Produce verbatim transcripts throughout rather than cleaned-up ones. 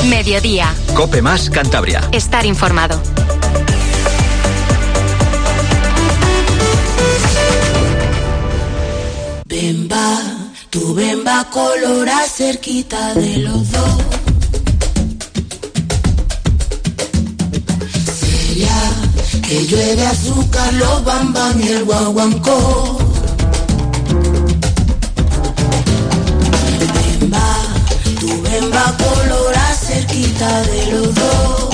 Mediodía. COPE más Cantabria. Estar informado. Bemba, tu bemba colora cerquita de los dos. Sería que llueve azúcar, los bambam y el guaguancó. Bemba, tu bemba colora cerquita de los dos.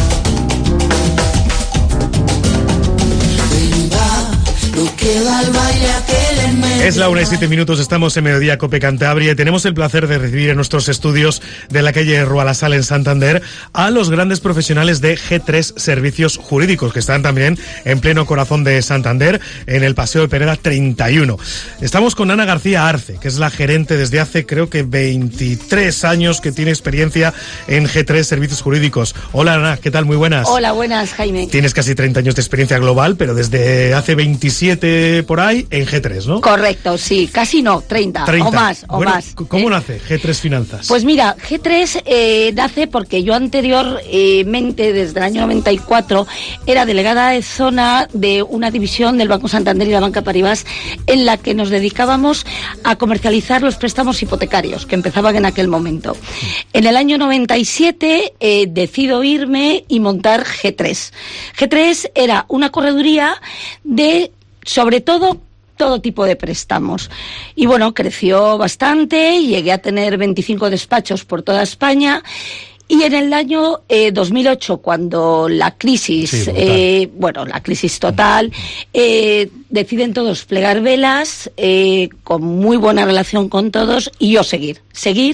Bemba, no queda el baile aquel en medio. Es la una y siete minutos, estamos en Mediodía Cope Cantabria y tenemos el placer de recibir en nuestros estudios de la calle Rualasal en Santander a los grandes profesionales de G tres Servicios Jurídicos, que están también en pleno corazón de Santander, en el Paseo de Pereda treinta y uno. Estamos con Ana García Arce, que es la gerente desde hace creo que veintitrés años que tiene experiencia en G tres Servicios Jurídicos. Hola Ana, ¿qué tal? Muy buenas. Hola, buenas, Jaime. Tienes casi treinta años de experiencia global, pero desde hace veintisiete por ahí en G tres, ¿no? Correcto, sí, casi no, treinta, treinta. o más, o bueno, más. ¿Cómo ¿eh? nace G tres Finanzas? Pues mira, G tres eh, nace porque yo anteriormente, desde el año noventa y cuatro, era delegada de zona de una división del Banco Santander y la Banca Paribas, en la que nos dedicábamos a comercializar los préstamos hipotecarios, que empezaban en aquel momento. En el año noventa y siete eh, decido irme y montar G tres. G tres era una correduría de, sobre todo, todo tipo de préstamos. Y bueno, creció bastante, llegué a tener veinticinco despachos por toda España. Y en el año eh, dos mil ocho, cuando la crisis, sí, eh, bueno, la crisis total, eh, deciden todos plegar velas, eh, con muy buena relación con todos, y yo seguir, seguir,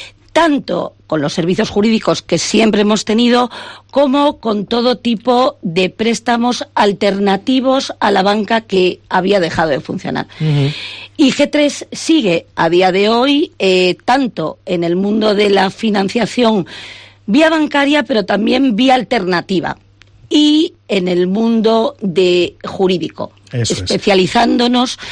tanto con los servicios jurídicos que siempre hemos tenido, como con todo tipo de préstamos alternativos a la banca que había dejado de funcionar. Uh-huh. Y G tres sigue a día de hoy, eh, tanto en el mundo de la financiación vía bancaria, pero también vía alternativa, y en el mundo de jurídico, Eso especializándonos es.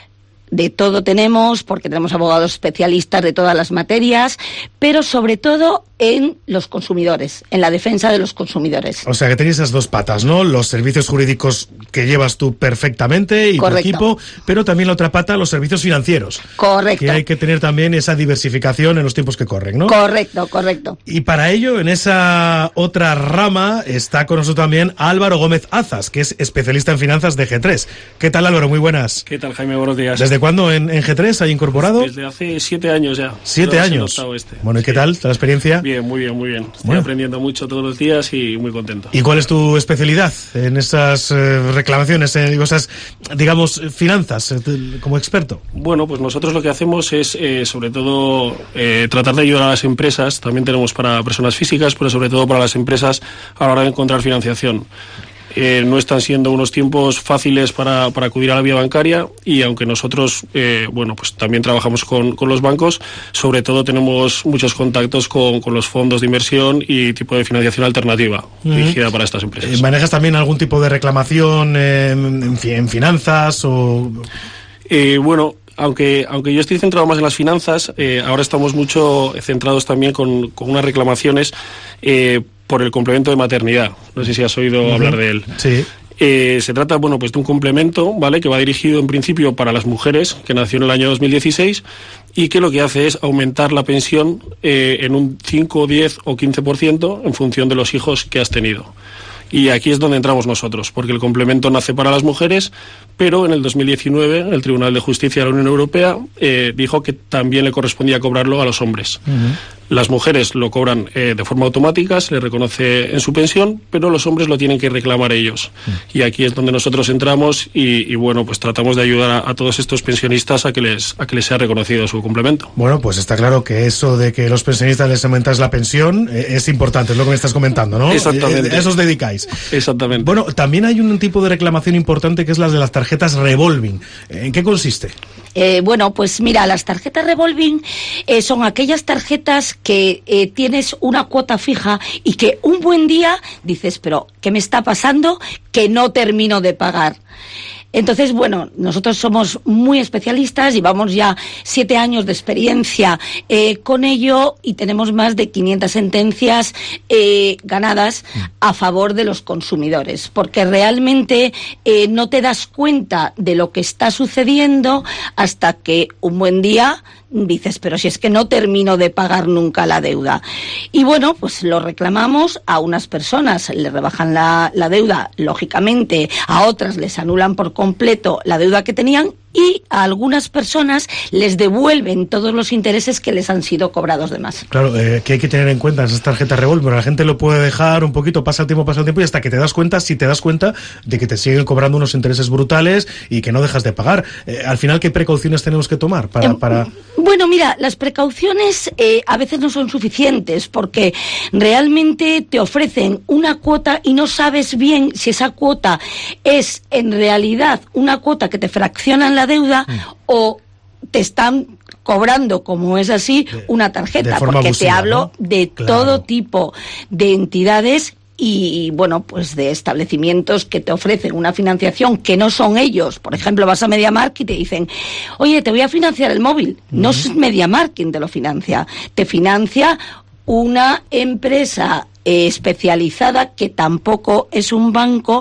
De todo tenemos, porque tenemos abogados especialistas de todas las materias, pero sobre todo en los consumidores, en la defensa de los consumidores. O sea, que tenéis esas dos patas, ¿no? Los servicios jurídicos que llevas tú perfectamente y Correcto. Tu equipo, pero también la otra pata, los servicios financieros. Correcto. Que hay que tener también esa diversificación en los tiempos que corren, ¿no? Correcto, correcto. Y para ello, en esa otra rama, está con nosotros también Álvaro Gómez Azas, que es especialista en finanzas de G tres. ¿Qué tal, Álvaro? Muy buenas. ¿Qué tal, Jaime? Buenos días. ¿Desde cuándo en, en G tres hay incorporado? Desde hace siete años ya. ¿Siete años? Este. Bueno, ¿y qué sí. tal? ¿La experiencia? Bien, muy bien, muy bien. Estoy bueno. aprendiendo mucho todos los días y muy contento. ¿Y cuál es tu especialidad en esas eh, reclamaciones, en esas, digamos, finanzas, eh, como experto? Bueno, pues nosotros lo que hacemos es, eh, sobre todo, eh, tratar de ayudar a las empresas. También tenemos para personas físicas, pero sobre todo para las empresas a la hora de encontrar financiación. Eh, no están siendo unos tiempos fáciles para, para acudir a la vía bancaria, y aunque nosotros, eh, bueno, pues también trabajamos con, con los bancos, sobre todo tenemos muchos contactos con, con los fondos de inversión y tipo de financiación alternativa uh-huh. dirigida para estas empresas. ¿Manejas también algún tipo de reclamación eh, en, en finanzas o...? Eh, bueno... Aunque, aunque yo estoy centrado más en las finanzas, eh, ahora estamos mucho centrados también con, con unas reclamaciones eh, por el complemento de maternidad. No sé si has oído uh-huh. hablar de él. Sí. Eh, se trata, bueno, pues de un complemento, ¿vale?, que va dirigido en principio para las mujeres, que nació en el año dos mil dieciséis, y que lo que hace es aumentar la pensión eh, en un cinco, diez o quince por ciento en función de los hijos que has tenido. Y aquí es donde entramos nosotros, porque el complemento nace para las mujeres, pero en el dos mil diecinueve el Tribunal de Justicia de la Unión Europea eh, dijo que también le correspondía cobrarlo a los hombres. Uh-huh. Las mujeres lo cobran eh, de forma automática, se les reconoce en su pensión, pero los hombres lo tienen que reclamar ellos. Uh-huh. Y aquí es donde nosotros entramos y, y bueno, pues tratamos de ayudar a, a todos estos pensionistas a que les a que les sea reconocido su complemento. Bueno, pues está claro que eso de que los pensionistas les aumentáis la pensión eh, es importante, es lo que me estás comentando, ¿no? Exactamente. A eso os dedicáis. Exactamente. Bueno, también hay un tipo de reclamación importante que es la de las tarjetas revolving. ¿En qué consiste? Eh, bueno, pues mira, las tarjetas revolving eh, son aquellas tarjetas que eh, tienes una cuota fija y que un buen día dices, pero ¿qué me está pasando? Que no termino de pagar. Entonces, bueno, nosotros somos muy especialistas, llevamos ya siete años de experiencia eh, con ello y tenemos más de quinientas sentencias eh, ganadas a favor de los consumidores, porque realmente eh, no te das cuenta de lo que está sucediendo hasta que un buen día dices, pero si es que no termino de pagar nunca la deuda. Y bueno, pues lo reclamamos a unas personas, les rebajan la, la deuda, lógicamente, a otras les anulan por completo la deuda que tenían y a algunas personas les devuelven todos los intereses que les han sido cobrados de más. Claro, eh, que hay que tener en cuenta esas tarjetas revolver. La gente lo puede dejar un poquito, pasa el tiempo, pasa el tiempo y hasta que te das cuenta, si te das cuenta de que te siguen cobrando unos intereses brutales y que no dejas de pagar. Eh, al final, ¿qué precauciones tenemos que tomar para...? para... Bueno, mira, las precauciones eh, a veces no son suficientes porque realmente te ofrecen una cuota y no sabes bien si esa cuota es en realidad una cuota que te fraccionan la deuda mm. o te están cobrando, como es así, una tarjeta, porque abusiva, te hablo ¿no? de claro. todo tipo de entidades y, bueno, pues de establecimientos que te ofrecen una financiación que no son ellos. Por ejemplo, vas a MediaMarkt y te dicen, oye, te voy a financiar el móvil. Uh-huh. No es MediaMarkt quien te lo financia. Te financia una empresa eh, especializada que tampoco es un banco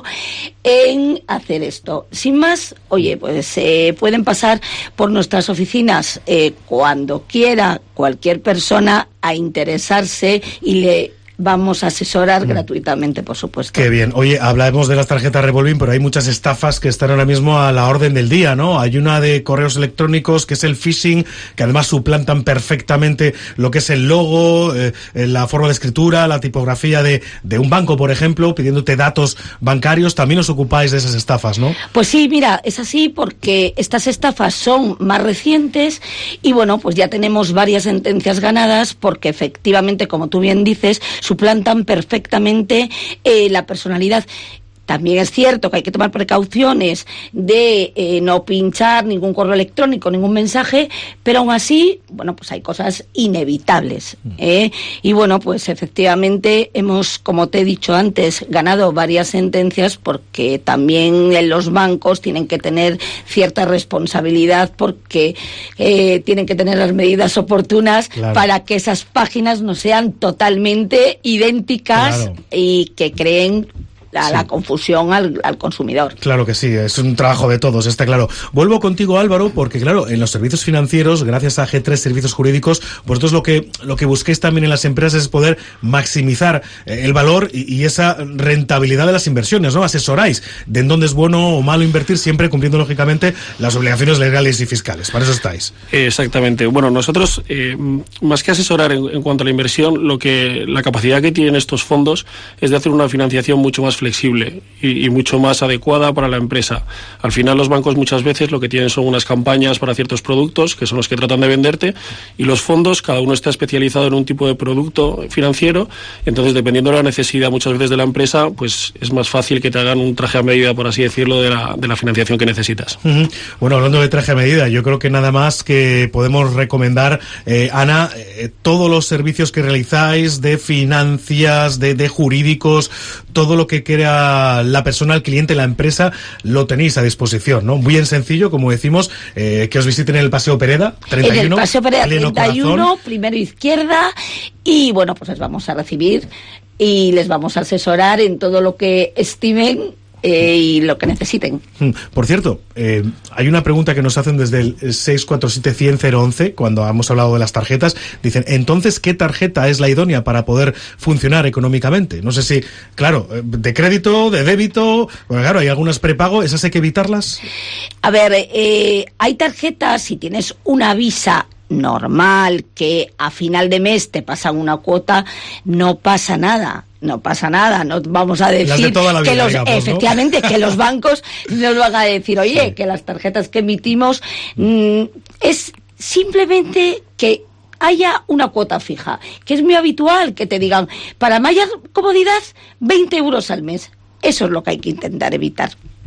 en hacer esto. Sin más, oye, pues eh, pueden pasar por nuestras oficinas eh, cuando quiera cualquier persona a interesarse y le vamos a asesorar mm. gratuitamente, por supuesto. Qué bien. Oye, hablamos de las tarjetas revolving, pero hay muchas estafas que están ahora mismo a la orden del día, ¿no? Hay una de correos electrónicos que es el phishing, que además suplantan perfectamente lo que es el logo, eh, la forma de escritura, la tipografía de, de un banco, por ejemplo, pidiéndote datos bancarios. También os ocupáis de esas estafas, ¿no? Pues sí, mira, es así porque estas estafas son más recientes y, bueno, pues ya tenemos varias sentencias ganadas porque efectivamente, como tú bien dices, suplantan perfectamente eh, la personalidad. También es cierto que hay que tomar precauciones de eh, no pinchar ningún correo electrónico, ningún mensaje, pero aún así, bueno, pues hay cosas inevitables, ¿eh? Y bueno, pues efectivamente hemos, como te he dicho antes, ganado varias sentencias porque también en los bancos tienen que tener cierta responsabilidad porque eh, tienen que tener las medidas oportunas claro. para que esas páginas no sean totalmente idénticas claro. y que creen a la sí. confusión al, al consumidor. Claro que sí, es un trabajo de todos, está claro. Vuelvo contigo, Álvaro, porque claro, en los servicios financieros, gracias a G tres Servicios Jurídicos, vosotros lo que lo que busquéis también en las empresas es poder maximizar eh, el valor y, y esa rentabilidad de las inversiones, ¿no? Asesoráis de en dónde es bueno o malo invertir, siempre cumpliendo lógicamente las obligaciones legales y fiscales. Para eso estáis. Exactamente. Bueno, nosotros, eh, más que asesorar en, en cuanto a la inversión, lo que la capacidad que tienen estos fondos es de hacer una financiación mucho más flexible flexible y, y mucho más adecuada para la empresa. Al final los bancos muchas veces lo que tienen son unas campañas para ciertos productos que son los que tratan de venderte y los fondos, cada uno está especializado en un tipo de producto financiero, entonces dependiendo de la necesidad muchas veces de la empresa, pues es más fácil que te hagan un traje a medida, por así decirlo, de la, de la financiación que necesitas. Uh-huh. Bueno, hablando de traje a medida, yo creo que nada más que podemos recomendar, eh, Ana, eh, todos los servicios que realizáis de finanzas, de, de jurídicos, todo lo que quiera la persona, el cliente, la empresa, lo tenéis a disposición, ¿no? Muy en sencillo, como decimos, eh, que os visiten en el Paseo Pereda, treinta y uno. En el Paseo Pereda treinta y uno, primero izquierda, y bueno, pues les vamos a recibir y les vamos a asesorar en todo lo que estimen Eh, y lo que necesiten. Por cierto, eh, hay una pregunta que nos hacen desde el seis cuatro siete cien cero once cuando hemos hablado de las tarjetas. Dicen, entonces, ¿qué tarjeta es la idónea para poder funcionar económicamente? No sé si, claro, de crédito, de débito, bueno, claro, hay algunas prepago, ¿esas hay que evitarlas? A ver, eh, hay tarjetas, si tienes una Visa normal, que a final de mes te pasan una cuota, no pasa nada. No pasa nada, no vamos a decir de vida, que los digamos, efectivamente ¿no? que los bancos nos van a decir, oye, sí. que las tarjetas que emitimos mmm, es simplemente que haya una cuota fija, que es muy habitual que te digan, para mayor comodidad, veinte euros al mes. Eso es lo que hay que intentar evitar.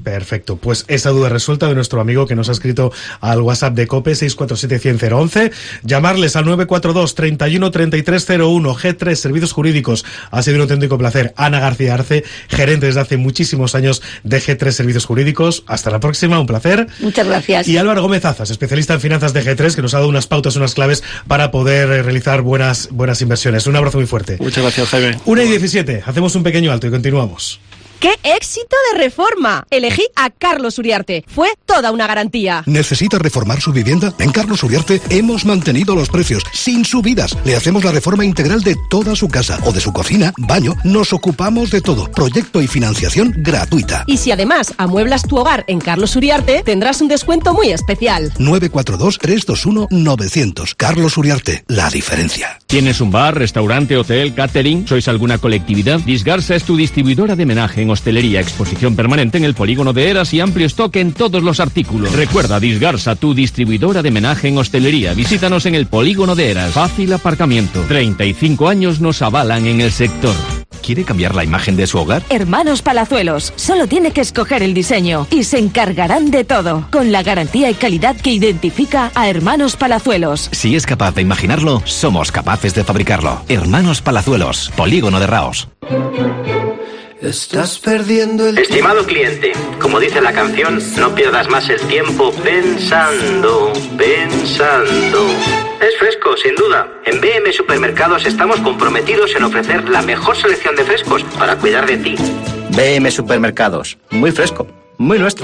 Perfecto, pues esa duda resuelta de nuestro amigo que nos ha escrito al WhatsApp de COPE seis cuatro siete cien cero once, llamarles al nueve cuatro dos, treinta y uno, treinta y tres cero uno. G tres Servicios Jurídicos, ha sido un auténtico placer. Ana García Arce, gerente desde hace muchísimos años de G tres Servicios Jurídicos. Hasta la próxima, un placer. Muchas gracias. Y Álvaro Gómez Azas, especialista en finanzas de G tres, que nos ha dado unas pautas, unas claves para poder realizar buenas, buenas inversiones. Un abrazo muy fuerte. Muchas gracias, Jaime. una y diecisiete, hacemos un pequeño alto y continuamos. ¡Qué éxito de reforma! Elegí a Carlos Uriarte. Fue toda una garantía. ¿Necesita reformar su vivienda? En Carlos Uriarte hemos mantenido los precios sin subidas. Le hacemos la reforma integral de toda su casa o de su cocina, baño. Nos ocupamos de todo. Proyecto y financiación gratuita. Y si además amueblas tu hogar en Carlos Uriarte, tendrás un descuento muy especial. nueve cuatro dos, tres dos uno, nueve cero cero. Carlos Uriarte, la diferencia. ¿Tienes un bar, restaurante, hotel, catering? ¿Sois alguna colectividad? Disgarsa es tu distribuidora de menaje en hostelería, exposición permanente en el polígono de Eras y amplio stock en todos los artículos. Recuerda, Disgarsa, tu distribuidora de menaje en hostelería. Visítanos en el polígono de Eras. Fácil aparcamiento. treinta y cinco años nos avalan en el sector. ¿Quiere cambiar la imagen de su hogar? Hermanos Palazuelos. Solo tiene que escoger el diseño y se encargarán de todo, con la garantía y calidad que identifica a Hermanos Palazuelos. Si es capaz de imaginarlo, somos capaces de fabricarlo. Hermanos Palazuelos, polígono de Raos. Estás perdiendo el... Estimado cliente, como dice la canción, no pierdas más el tiempo pensando, pensando. Es fresco, sin duda. En B M Supermercados estamos comprometidos en ofrecer la mejor selección de frescos para cuidar de ti. B M Supermercados, muy fresco, muy nuestro.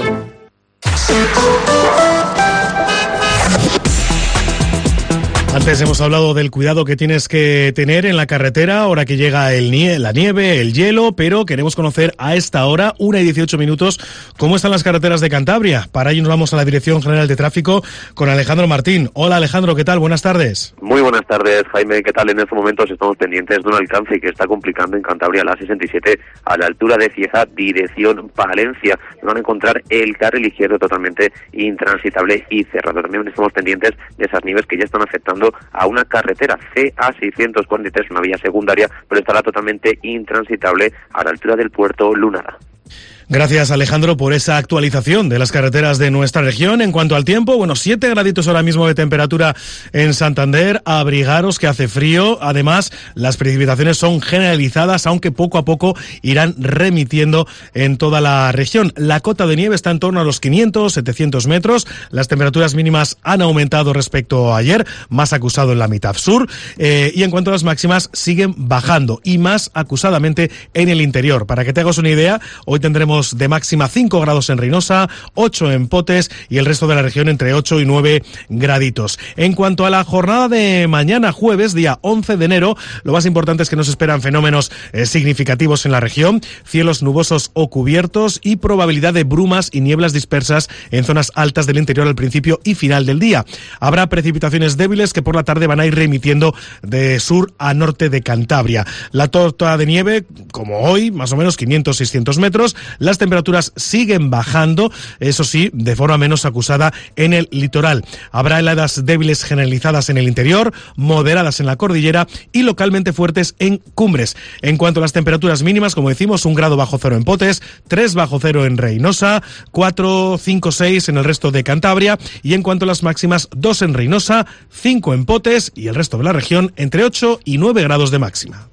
Antes hemos hablado del cuidado que tienes que tener en la carretera, ahora que llega el nie- la nieve, el hielo, pero queremos conocer a esta hora, una y dieciocho minutos, cómo están las carreteras de Cantabria. Para ello nos vamos a la Dirección General de Tráfico con Alejandro Martín. Hola Alejandro, ¿qué tal? Buenas tardes. Muy buenas tardes, Jaime, ¿qué tal? En estos momentos estamos pendientes de un alcance que está complicando en Cantabria la sesenta y siete a la altura de Cieza, dirección Palencia. Van a encontrar el carril izquierdo totalmente intransitable y cerrado. También estamos pendientes de esas nieves que ya están afectando a una carretera C A seiscientos cuarenta y tres, una vía secundaria, pero estará totalmente intransitable a la altura del puerto Lunada. Gracias Alejandro por esa actualización de las carreteras de nuestra región. En cuanto al tiempo, bueno, siete graditos ahora mismo de temperatura en Santander, abrigaros que hace frío. Además, las precipitaciones son generalizadas, aunque poco a poco irán remitiendo en toda la región. La cota de nieve está en torno a los quinientos, setecientos metros. Las temperaturas mínimas han aumentado respecto a ayer, más acusado en la mitad sur. Eh, y en cuanto a las máximas, siguen bajando y más acusadamente en el interior. Para que te hagas una idea, hoy tendremos de máxima cinco grados en Reynosa, ocho en Potes y el resto de la región entre ocho y nueve graditos. En cuanto a la jornada de mañana jueves, día once de enero, lo más importante es que nos esperan fenómenos eh, significativos en la región, cielos nubosos o cubiertos y probabilidad de brumas y nieblas dispersas en zonas altas del interior al principio y final del día. Habrá precipitaciones débiles que por la tarde van a ir remitiendo de sur a norte de Cantabria. La torta de nieve, como hoy, más o menos quinientos, seiscientos metros. Las temperaturas siguen bajando, eso sí, de forma menos acusada en el litoral. Habrá heladas débiles generalizadas en el interior, moderadas en la cordillera y localmente fuertes en cumbres. En cuanto a las temperaturas mínimas, como decimos, un grado bajo cero en Potes, tres bajo cero en Reynosa, cuatro, cinco, seis en el resto de Cantabria y en cuanto a las máximas, dos en Reynosa, cinco en Potes y el resto de la región entre ocho y nueve grados de máxima.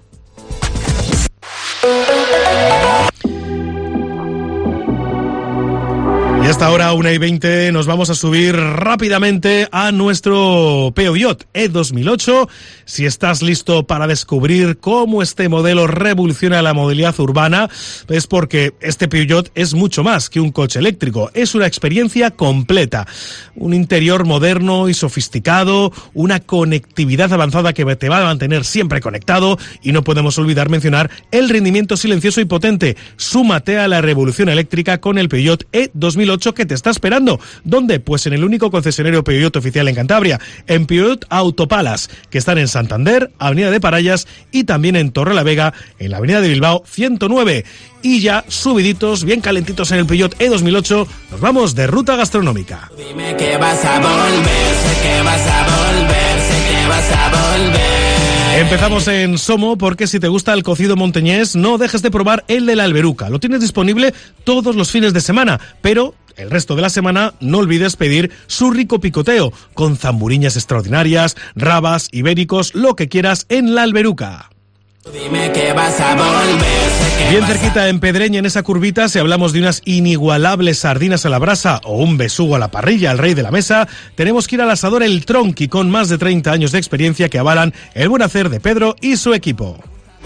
Y hasta ahora, una y veinte, nos vamos a subir rápidamente a nuestro Peugeot E dos mil ocho. Si estás listo para descubrir cómo este modelo revoluciona la movilidad urbana, es porque este Peugeot es mucho más que un coche eléctrico. Es una experiencia completa. Un interior moderno y sofisticado, una conectividad avanzada que te va a mantener siempre conectado y no podemos olvidar mencionar el rendimiento silencioso y potente. Súmate a la revolución eléctrica con el Peugeot E dos mil ocho que te está esperando. ¿Dónde? Pues en el único concesionario Peugeot oficial en Cantabria, en Peugeot Autopalas, que están en Santander, Avenida de Parayas y también en Torrelavega, en la Avenida de Bilbao ciento nueve. Y ya subiditos, bien calentitos en el Peugeot E dos mil ocho, nos vamos de ruta gastronómica. Que vas a volver, sé que vas a volver, sé que vas a volver. Empezamos en Somo porque si te gusta el cocido montañés, no dejes de probar el de la Alberuca. Lo tienes disponible todos los fines de semana, pero el resto de la semana no olvides pedir su rico picoteo, con zamburiñas extraordinarias, rabas, ibéricos, lo que quieras en la Alberuca. Dime que vas a volver. Bien cerquita en Pedreña, en esa curvita, si hablamos de unas inigualables sardinas a la brasa o un besugo a la parrilla, al rey de la mesa, tenemos que ir al asador El Tronqui, con más de treinta años de experiencia que avalan el buen hacer de Pedro y su equipo.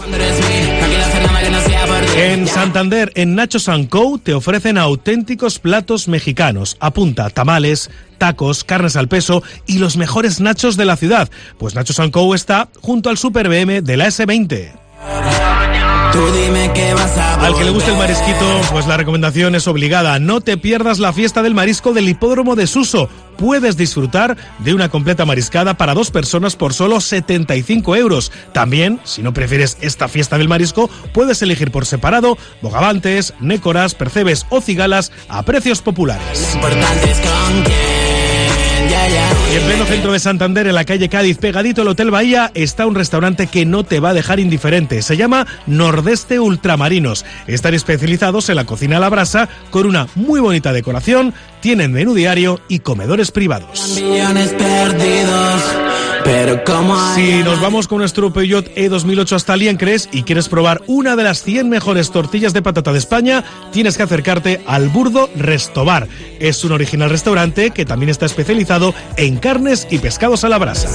En Santander, en Nachos and Co, te ofrecen auténticos platos mexicanos. Apunta: tamales, tacos, carnes al peso y los mejores nachos de la ciudad. Pues Nachos and Co está junto al Super B M de la ese veinte. Tú dime que vas a Al que le guste el marisquito, pues la recomendación es obligada. No te pierdas la fiesta del marisco del Hipódromo de Suso. Puedes disfrutar de una completa mariscada para dos personas por solo setenta y cinco euros. También, si no prefieres esta fiesta del marisco, puedes elegir por separado bogavantes, nécoras, percebes o cigalas a precios populares. Lo importante es con quién, ya, ya. Y en pleno centro de Santander, en la calle Cádiz, pegadito al Hotel Bahía, está un restaurante que no te va a dejar indiferente. Se llama Nordeste Ultramarinos. Están especializados en la cocina a la brasa, con una muy bonita decoración, tienen menú diario y comedores privados. Millones perdidos, pero como Si nos vamos con nuestro Peugeot E dos mil ocho hasta Liencres y quieres probar una de las cien mejores tortillas de patata de España, tienes que acercarte al Burdo Restobar. Es un original restaurante que también está especializado en carnes y pescados a la brasa.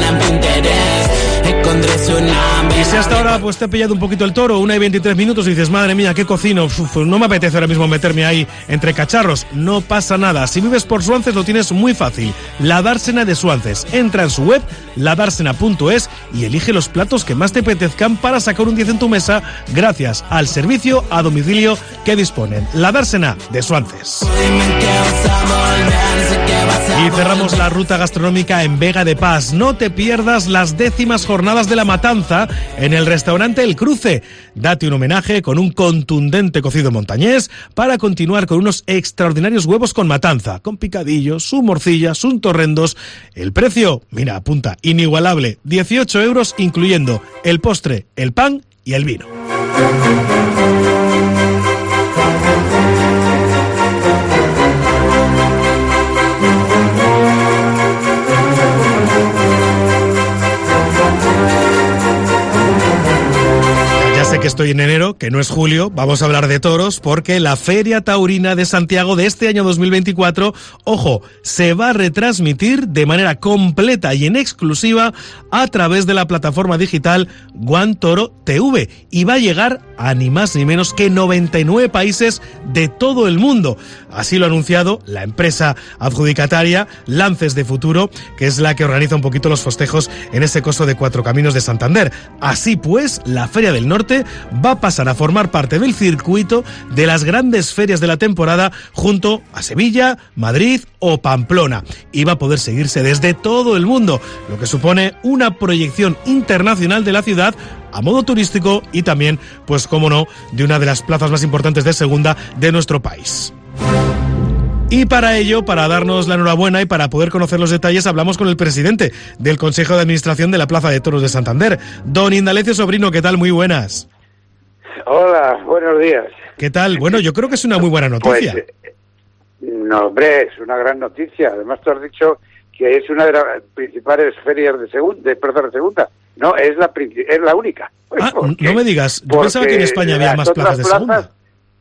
Y si hasta ahora pues te ha pillado un poquito el toro, una y veintitrés minutos, y dices, madre mía, ¿qué cocino? Uf, no me apetece ahora mismo meterme ahí entre cacharros. No pasa nada. Si vives por Suances lo tienes muy fácil. La Dársena de Suances. Entra en su web, la dársena punto es, y elige los platos que más te apetezcan para sacar un diez en tu mesa gracias al servicio a domicilio que disponen. La Dársena de Suances. Y cerramos la ruta gastronómica en Vega de Paz. No te pierdas las décimas jornadas de la matanza en el restaurante El Cruce. Date un homenaje con un contundente cocido montañés para continuar con unos extraordinarios huevos con matanza, con picadillos, su morcilla, sus torrendos. El precio, mira, apunta, inigualable, dieciocho euros, incluyendo el postre, el pan y el vino. Que estoy en enero, que no es julio, vamos a hablar de toros, porque la Feria Taurina de Santiago de este año dos mil veinticuatro, ojo, se va a retransmitir de manera completa y en exclusiva a través de la plataforma digital One Toro T V, y va a llegar a ni más ni menos que noventa y nueve países de todo el mundo. Así lo ha anunciado la empresa adjudicataria Lances de Futuro, que es la que organiza un poquito los festejos en ese coso de Cuatro Caminos de Santander. Así pues, la Feria del Norte va a pasar a formar parte del circuito de las grandes ferias de la temporada junto a Sevilla, Madrid o Pamplona, y va a poder seguirse desde todo el mundo, lo que supone una proyección internacional de la ciudad a modo turístico y también, pues cómo no, de una de las plazas más importantes de segunda de nuestro país. Y para ello, para darnos la enhorabuena y para poder conocer los detalles, hablamos con el presidente del Consejo de Administración de la Plaza de Toros de Santander, don Indalecio Sobrino. ¿Qué tal? Muy buenas. Hola, buenos días. ¿Qué tal? Bueno, yo creo que es una muy buena noticia. Pues, eh, no, hombre, es una gran noticia. Además, tú has dicho que es una de las principales ferias de segunda, de, perdón, de segunda. No, es la es la única. Pues ah, porque, no me digas. Yo pensaba que en España había más plazas de plazas, segunda.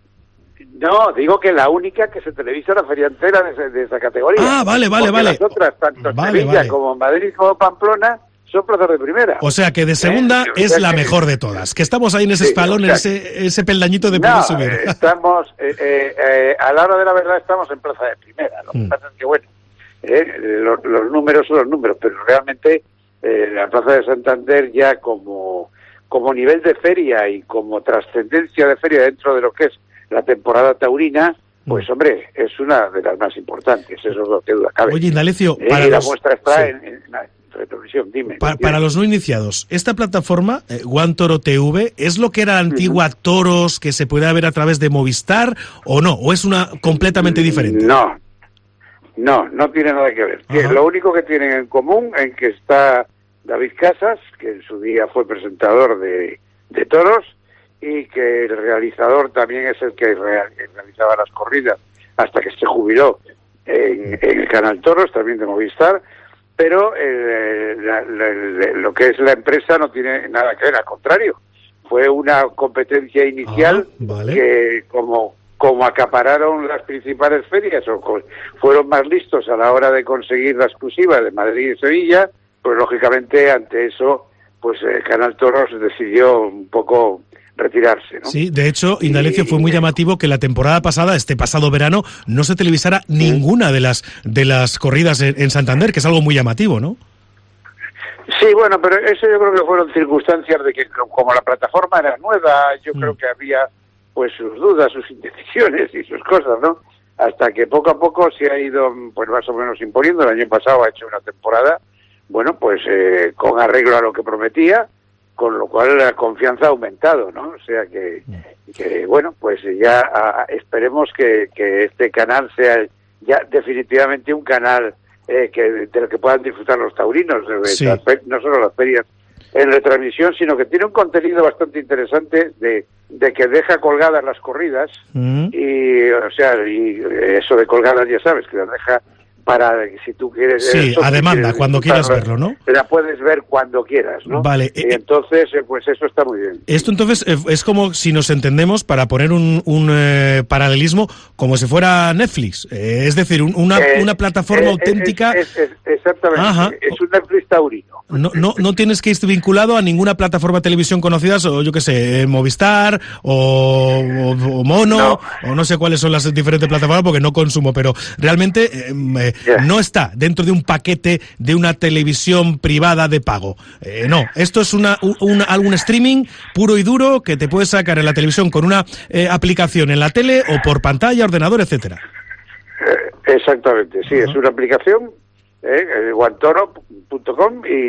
No, digo que la única que se televisa la feria entera de, de esa categoría. Ah, vale, vale, porque vale. Las otras, tanto vale, Sevilla vale. como Madrid como Pamplona, son plazas de primera. O sea que de segunda ¿Eh? es o sea la que, mejor de todas. Que estamos ahí en ese sí, escalón, o sea, en ese, ese peldañito de no, poder subir. Eh, estamos, eh, eh, eh, a la hora de la verdad estamos en plaza de primera. Lo que Mm. pasa es que, bueno, eh, los, los números son los números, pero realmente eh, la plaza de Santander ya como, como nivel de feria y como trascendencia de feria dentro de lo que es la temporada taurina, pues hombre, es una de las más importantes, eso es lo que duda cabe. Oye, Indalecio, Eh, para y la los- muestra está sí. en, en la retransmisión, dime. Pa- dime. para los no iniciados, esta plataforma, eh, One Toro T V, ¿es lo que era la antigua Toros que se puede ver a través de Movistar o no? ¿O es una completamente diferente? No, no, no tiene nada que ver. Tiene- Ajá. Lo único que tienen en común es que está David Casas, que en su día fue presentador de, de toros, y que el realizador también es el que real, realizaba las corridas hasta que se jubiló en, en el Canal Toros, también de Movistar, pero eh, la, la, la, lo que es la empresa no tiene nada que ver, al contrario. Fue una competencia inicial ah, vale. que como, como acapararon las principales ferias o con, fueron más listos a la hora de conseguir la exclusiva de Madrid y Sevilla, pues lógicamente ante eso pues el Canal Toros decidió un poco retirarse, ¿no? Sí, de hecho, Indalecio, fue muy llamativo que la temporada pasada, este pasado verano, no se televisara ¿sí? ninguna de las de las corridas en, en Santander, que es algo muy llamativo, ¿no? Sí, bueno, pero eso yo creo que fueron circunstancias de que como la plataforma era nueva, yo mm. creo que había pues sus dudas, sus indecisiones y sus cosas, ¿no? Hasta que poco a poco se ha ido pues más o menos imponiendo. El año pasado ha hecho una temporada, bueno, pues eh, con arreglo a lo que prometía, con lo cual la confianza ha aumentado, ¿no? O sea que, que bueno, pues ya a, esperemos que, que este canal sea ya definitivamente un canal eh, que del que puedan disfrutar los taurinos, sí. las, no solo las ferias en retransmisión, sino que tiene un contenido bastante interesante de, de que deja colgadas las corridas, mm. y o sea, y eso de colgadas ya sabes, que las deja para si tú quieres... Sí, a demanda, quieres cuando quieras verlo, ¿no? La puedes ver cuando quieras, ¿no? Vale. Y entonces, pues eso está muy bien. Esto entonces es como, si nos entendemos, para poner un, un eh, paralelismo, como si fuera Netflix. Eh, es decir, un, una, eh, una plataforma eh, auténtica... Es, es, es, exactamente, Ajá. es un Netflix taurino. No, no, no tienes que ir vinculado a ninguna plataforma de televisión conocida, o yo qué sé, Movistar, o, o, o Mono, no. o no sé cuáles son las diferentes plataformas, porque no consumo, pero realmente... Eh, Yeah. no está dentro de un paquete de una televisión privada de pago. Eh, no, esto es una, una algún streaming puro y duro que te puedes sacar en la televisión con una eh, aplicación en la tele o por pantalla, ordenador, etcétera. Eh, exactamente, sí, uh-huh. es una aplicación, eh, guantoro punto com y,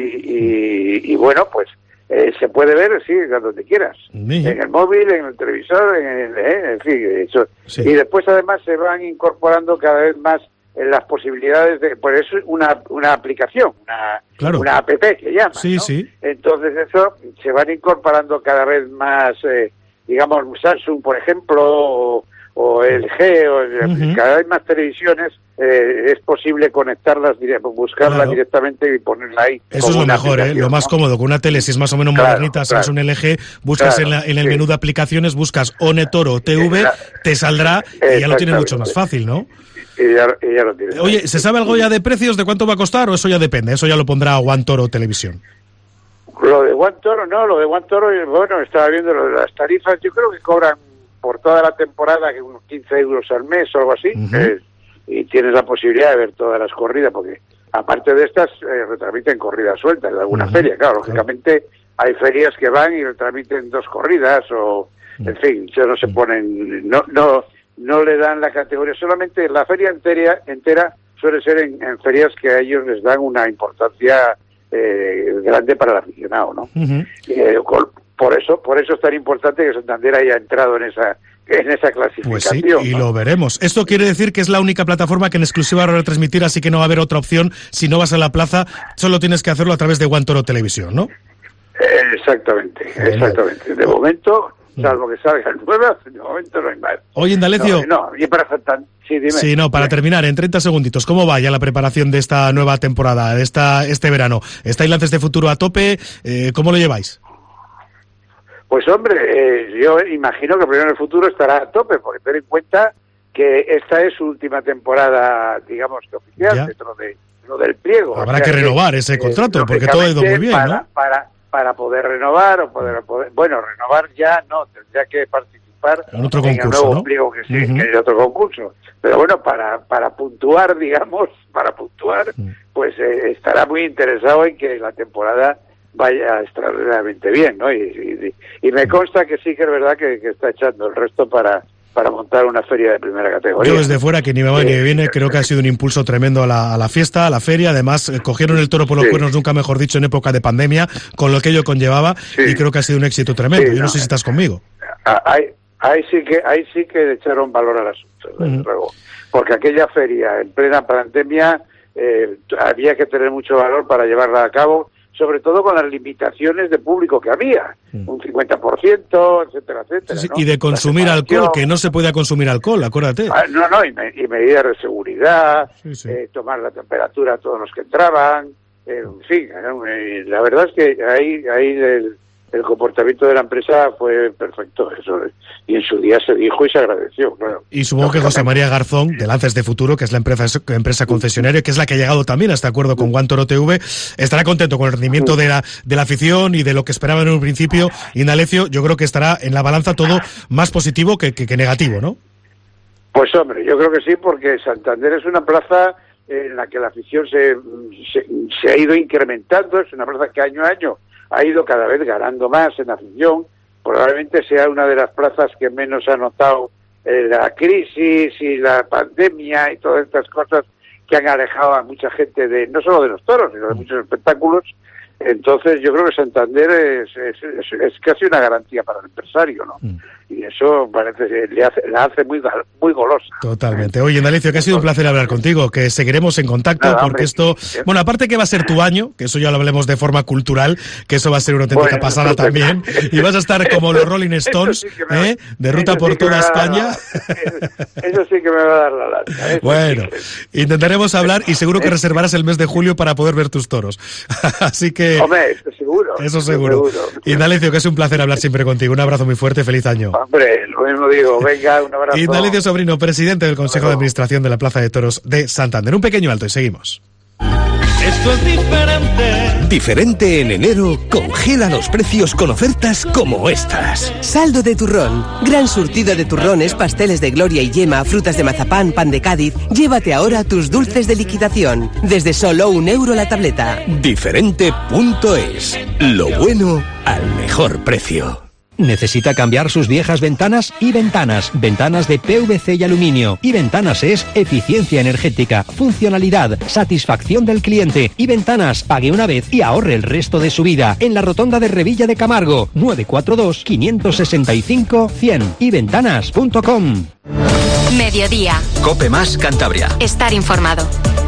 y, y bueno, pues eh, se puede ver, sí, donde quieras, uh-huh. en el móvil, en el televisor, en, el, eh, en fin, eso. Sí. Y después además se van incorporando cada vez más en las posibilidades de, pues es una una aplicación, una claro. una app que llaman, sí, ¿no? sí. Entonces eso se van incorporando cada vez más, eh, digamos Samsung por ejemplo, o, o L G, o uh-huh. cada vez más televisiones, eh, es posible conectarlas, buscarlas claro. directamente y ponerla ahí. Eso es lo mejor, ¿eh? Lo más ¿no? cómodo, con una tele, si es más o menos claro, modernita, claro. Samsung L G, buscas claro, en, la, en el sí. menú de aplicaciones, buscas Onetoro T V, te saldrá y ya lo tienes mucho más fácil, ¿no? Y ya, y ya lo tienes. Oye, ¿se sabe algo ya de precios, de cuánto va a costar, o eso ya depende? Eso ya lo pondrá Guantoro Televisión. Lo de Guantoro, no, lo de Guantoro, bueno, estaba viendo lo de las tarifas, yo creo que cobran por toda la temporada que unos quince euros al mes o algo así, uh-huh. eh, y tienes la posibilidad de ver todas las corridas, porque aparte de estas, eh, retransmiten corridas sueltas de alguna uh-huh. feria, claro, uh-huh. lógicamente hay ferias que van y retransmiten dos corridas, o, uh-huh. en fin, ya no se ponen, no, no, no le dan la categoría, solamente la feria entera, entera suele ser en, en ferias que a ellos les dan una importancia eh, grande para el aficionado, ¿no? Uh-huh. Eh, por eso, por eso es tan importante que Santander haya entrado en esa en esa clasificación. Pues sí, y ¿no? lo veremos. Esto quiere decir que es la única plataforma que en exclusiva va a retransmitir, así que no va a haber otra opción. Si no vas a la plaza, solo tienes que hacerlo a través de Guantoro Televisión, ¿no? Exactamente, exactamente. De momento, salvo que salgan nuevas, de momento no hay más. Oye, Indalecio. No, no, y para Santander, sí, dime. Sí, no, para dime. terminar, en treinta segunditos, ¿cómo va ya la preparación de esta nueva temporada, de esta este verano? ¿Estáis Lances de Futuro a tope? Eh, ¿Cómo lo lleváis? Pues hombre, eh, yo imagino que primero en el futuro estará a tope, porque ten en cuenta que esta es su última temporada, digamos, que oficial, ya. dentro de lo del pliego. Habrá o sea, que renovar ese contrato, eh, porque todo ha ido muy bien, para, ¿no? Para, para poder renovar, o poder, poder, bueno, renovar ya no, tendría que participar en otro en concurso, el nuevo ¿no? pliego que sí, Uh-huh. que hay otro concurso. Pero bueno, para, para puntuar, digamos, para puntuar, uh-huh. pues eh, estará muy interesado en que la temporada vaya extraordinariamente bien, ¿no? Y, y, y me consta que sí que es verdad que, que está echando el resto para para montar una feria de primera categoría. Yo desde fuera, que ni me va sí. ni me viene, creo que ha sido un impulso tremendo a la, a la fiesta, a la feria. Además, eh, cogieron el toro por los sí. cuernos, nunca mejor dicho, en época de pandemia, con lo que ello conllevaba, sí. y creo que ha sido un éxito tremendo. Sí, Yo no, no sé si estás conmigo. Ahí, ahí sí que ahí sí que echaron valor al asunto, desde uh-huh. luego. Porque aquella feria, en plena pandemia, eh, había que tener mucho valor para llevarla a cabo, sobre todo con las limitaciones de público que había, mm. un cincuenta por ciento, etcétera, etcétera. Sí, ¿no? Y de consumir alcohol, que no se puede consumir alcohol, acuérdate. Ah, no, no, y, me, y medidas de seguridad, sí, sí. Eh, tomar la temperatura a todos los que entraban, eh, en fin, eh, la verdad es que ahí, ahí el, el comportamiento de la empresa fue perfecto, eso, y en su día se dijo y se agradeció, claro. Y supongo que José María Garzón, de Lances de Futuro, que es la empresa, empresa concesionaria, que es la que ha llegado también a este acuerdo con One Toro T V, estará contento con el rendimiento de la, de la afición y de lo que esperaban en un principio. Indalecio, yo creo que estará en la balanza todo más positivo que, que, que negativo, ¿no? Pues hombre, yo creo que sí, porque Santander es una plaza en la que la afición se, se, se ha ido incrementando, es una plaza que año a año ha ido cada vez ganando más en afición, probablemente sea una de las plazas que menos ha notado eh, la crisis y la pandemia y todas estas cosas que han alejado a mucha gente de no solo de los toros, sino de muchos espectáculos. Entonces yo creo que Santander es, es, es, es casi una garantía para el empresario, ¿no? Mm. Y eso parece que le hace, la hace muy, muy golosa. Totalmente. Oye, Indalecio, que ha sido un placer hablar contigo, que seguiremos en contacto, Nada, porque hombre, esto... Sí. Bueno, aparte que va a ser tu año, que eso ya lo hablemos de forma cultural, que eso va a ser una auténtica bueno, pasada también, y vas a estar como los Rolling Stones, sí ¿eh? De ruta por sí toda España. La, eso sí que me va a dar la lata. Bueno, sí. Intentaremos hablar y seguro que reservarás el mes de julio para poder ver tus toros. Así que... Hombre, eso seguro. Eso seguro. seguro. Indalecio, que es un placer hablar siempre contigo. Un abrazo muy fuerte, feliz año. Hombre, lo mismo digo. Venga, un abrazo. Indalecio Sobrino, presidente del Consejo de Administración de la Plaza de Toros de Santander. Un pequeño alto y seguimos. Esto es diferente. Diferente en enero, congela los precios con ofertas como estas. Saldo de turrón. Gran surtido de turrones, pasteles de gloria y yema, frutas de mazapán, pan de Cádiz. Llévate ahora tus dulces de liquidación. Desde solo un euro la tableta. Diferente punto es. Lo bueno al mejor precio. ¿Necesita cambiar sus viejas ventanas? Y Ventanas, ventanas de P V C y aluminio. Y Ventanas es eficiencia energética, funcionalidad, satisfacción del cliente. Y Ventanas, pague una vez y ahorre el resto de su vida. En la rotonda de Revilla de Camargo, nueve cuatro dos, cinco seis cinco, cien. y ventanas punto com. Mediodía. Cope Más Cantabria. Estar informado.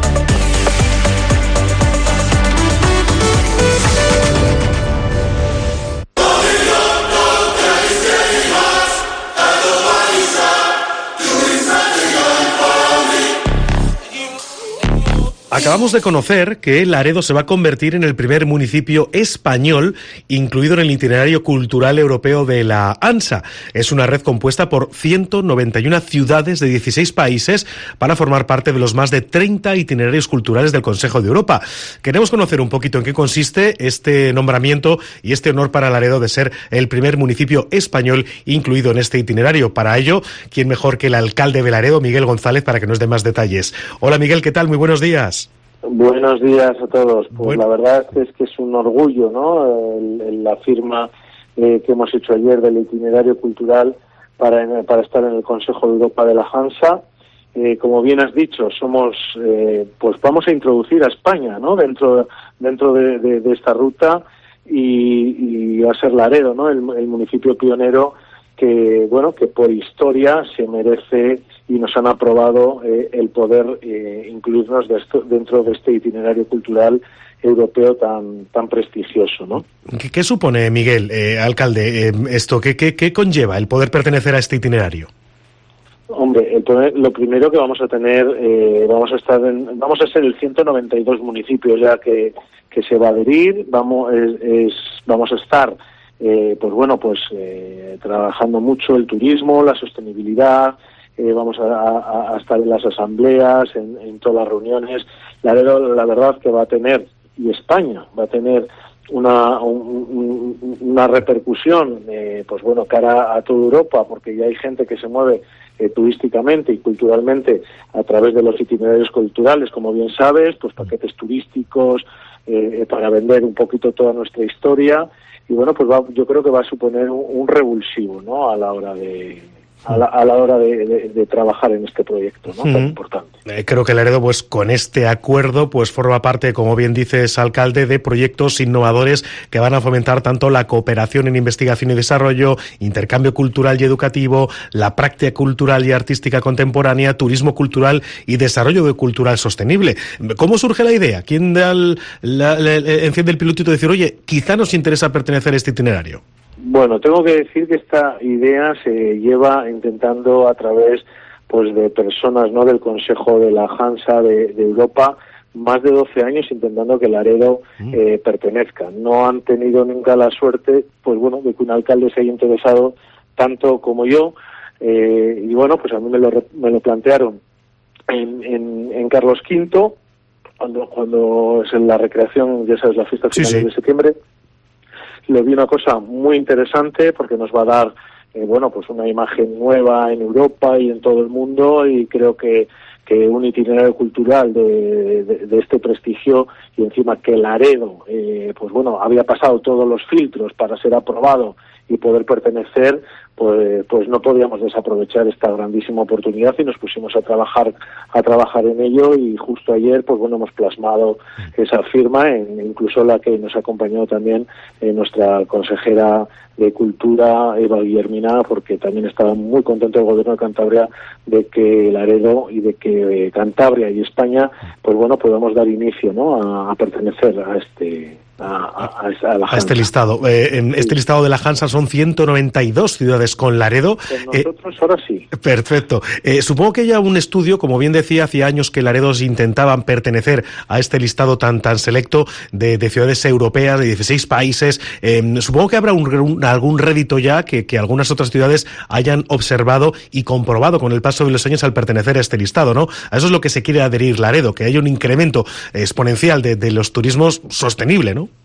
Acabamos de conocer que Laredo se va a convertir en el primer municipio español incluido en el itinerario cultural europeo de la ANSA. Es una red compuesta por ciento noventa y una ciudades de dieciséis países para formar parte de los más de treinta itinerarios culturales del Consejo de Europa. Queremos conocer un poquito en qué consiste este nombramiento y este honor para Laredo de ser el primer municipio español incluido en este itinerario. Para ello, ¿quién mejor que el alcalde de Laredo, Miguel González, para que nos dé más detalles? Hola Miguel, ¿qué tal? Muy buenos días. Buenos días a todos. Pues bueno. La verdad es que es un orgullo, ¿no? El, el, la firma eh, que hemos hecho ayer del itinerario cultural para, para estar en el Consejo de Europa de la ANSA. Eh, como bien has dicho, somos, eh, pues vamos a introducir a España, ¿no? Dentro dentro de, de, de esta ruta y, y va a ser Laredo, ¿no? El, el municipio pionero que, bueno, que por historia se merece y nos han aprobado eh, el poder eh, incluirnos de esto, dentro de este itinerario cultural europeo tan tan prestigioso, ¿no? ¿Qué, qué supone, Miguel, eh, alcalde, eh, esto? ¿Qué, qué, ¿Qué conlleva el poder pertenecer a este itinerario? Hombre, el poder, lo primero que vamos a tener, eh, vamos a estar en, vamos a ser el ciento noventa y dos municipios ya que, que se va a adherir, vamos, es, es, vamos a estar eh, pues bueno, pues eh, trabajando mucho el turismo, la sostenibilidad. Eh, vamos a, a, a estar en las asambleas, en, en todas las reuniones. La, la verdad que va a tener, y España va a tener una, un, un, una repercusión, eh, pues bueno, cara a toda Europa, porque ya hay gente que se mueve eh, turísticamente y culturalmente a través de los itinerarios culturales, como bien sabes, pues paquetes turísticos eh, para vender un poquito toda nuestra historia. Y bueno, pues va, yo creo que va a suponer un, un revulsivo, ¿no? A la hora de a la, a la hora de, de, de trabajar en este proyecto, ¿no? Uh-huh. Tan importante. Eh, creo que Laredo, pues con este acuerdo, pues forma parte, como bien dices, alcalde, de proyectos innovadores que van a fomentar tanto la cooperación en investigación y desarrollo, intercambio cultural y educativo, la práctica cultural y artística contemporánea, turismo cultural y desarrollo cultural sostenible. ¿Cómo surge la idea? ¿Quién da el, la, la, enciende el pilotito de decir, oye, quizá nos interesa pertenecer a este itinerario? Bueno, tengo que decir que esta idea se lleva intentando a través pues de personas, ¿no?, del Consejo de la Hansa de, de Europa, más de doce años intentando que Laredo eh, pertenezca. No han tenido nunca la suerte, pues bueno, de que un alcalde se haya interesado tanto como yo, eh, y bueno, pues a mí me lo, me lo plantearon en, en, en Carlos quinto, cuando, cuando es en la recreación, ya sabes, la fiesta final sí, sí. de septiembre. Le vi una cosa muy interesante porque nos va a dar Eh, bueno, pues una imagen nueva en Europa y en todo el mundo, y creo que, que un itinerario cultural de, de, de este prestigio, y encima que Laredo, eh, pues bueno, había pasado todos los filtros para ser aprobado y poder pertenecer, pues, pues no podíamos desaprovechar esta grandísima oportunidad y nos pusimos a trabajar a trabajar en ello, y justo ayer pues bueno hemos plasmado esa firma, en, incluso la que nos ha acompañado también eh, nuestra consejera de Cultura, Eva Guillermina, porque también estaba muy contento el gobierno de Cantabria de que Laredo y de que eh, Cantabria y España pues bueno podamos dar inicio, ¿no?, a, a pertenecer a este A, a, a, la a este listado. Eh, en sí. Este listado de la Hansa son ciento noventa y dos ciudades con Laredo. Con nosotros eh, ahora sí. Perfecto. Eh, supongo que ya un estudio, como bien decía, hacía años que Laredos intentaban pertenecer a este listado tan tan selecto de, de ciudades europeas, de dieciséis países. Eh, supongo que habrá un, un, algún rédito ya que, que algunas otras ciudades hayan observado y comprobado con el paso de los años al pertenecer a este listado, ¿no? A eso es lo que se quiere adherir Laredo, que haya un incremento exponencial de, de los turismos sostenible, ¿no?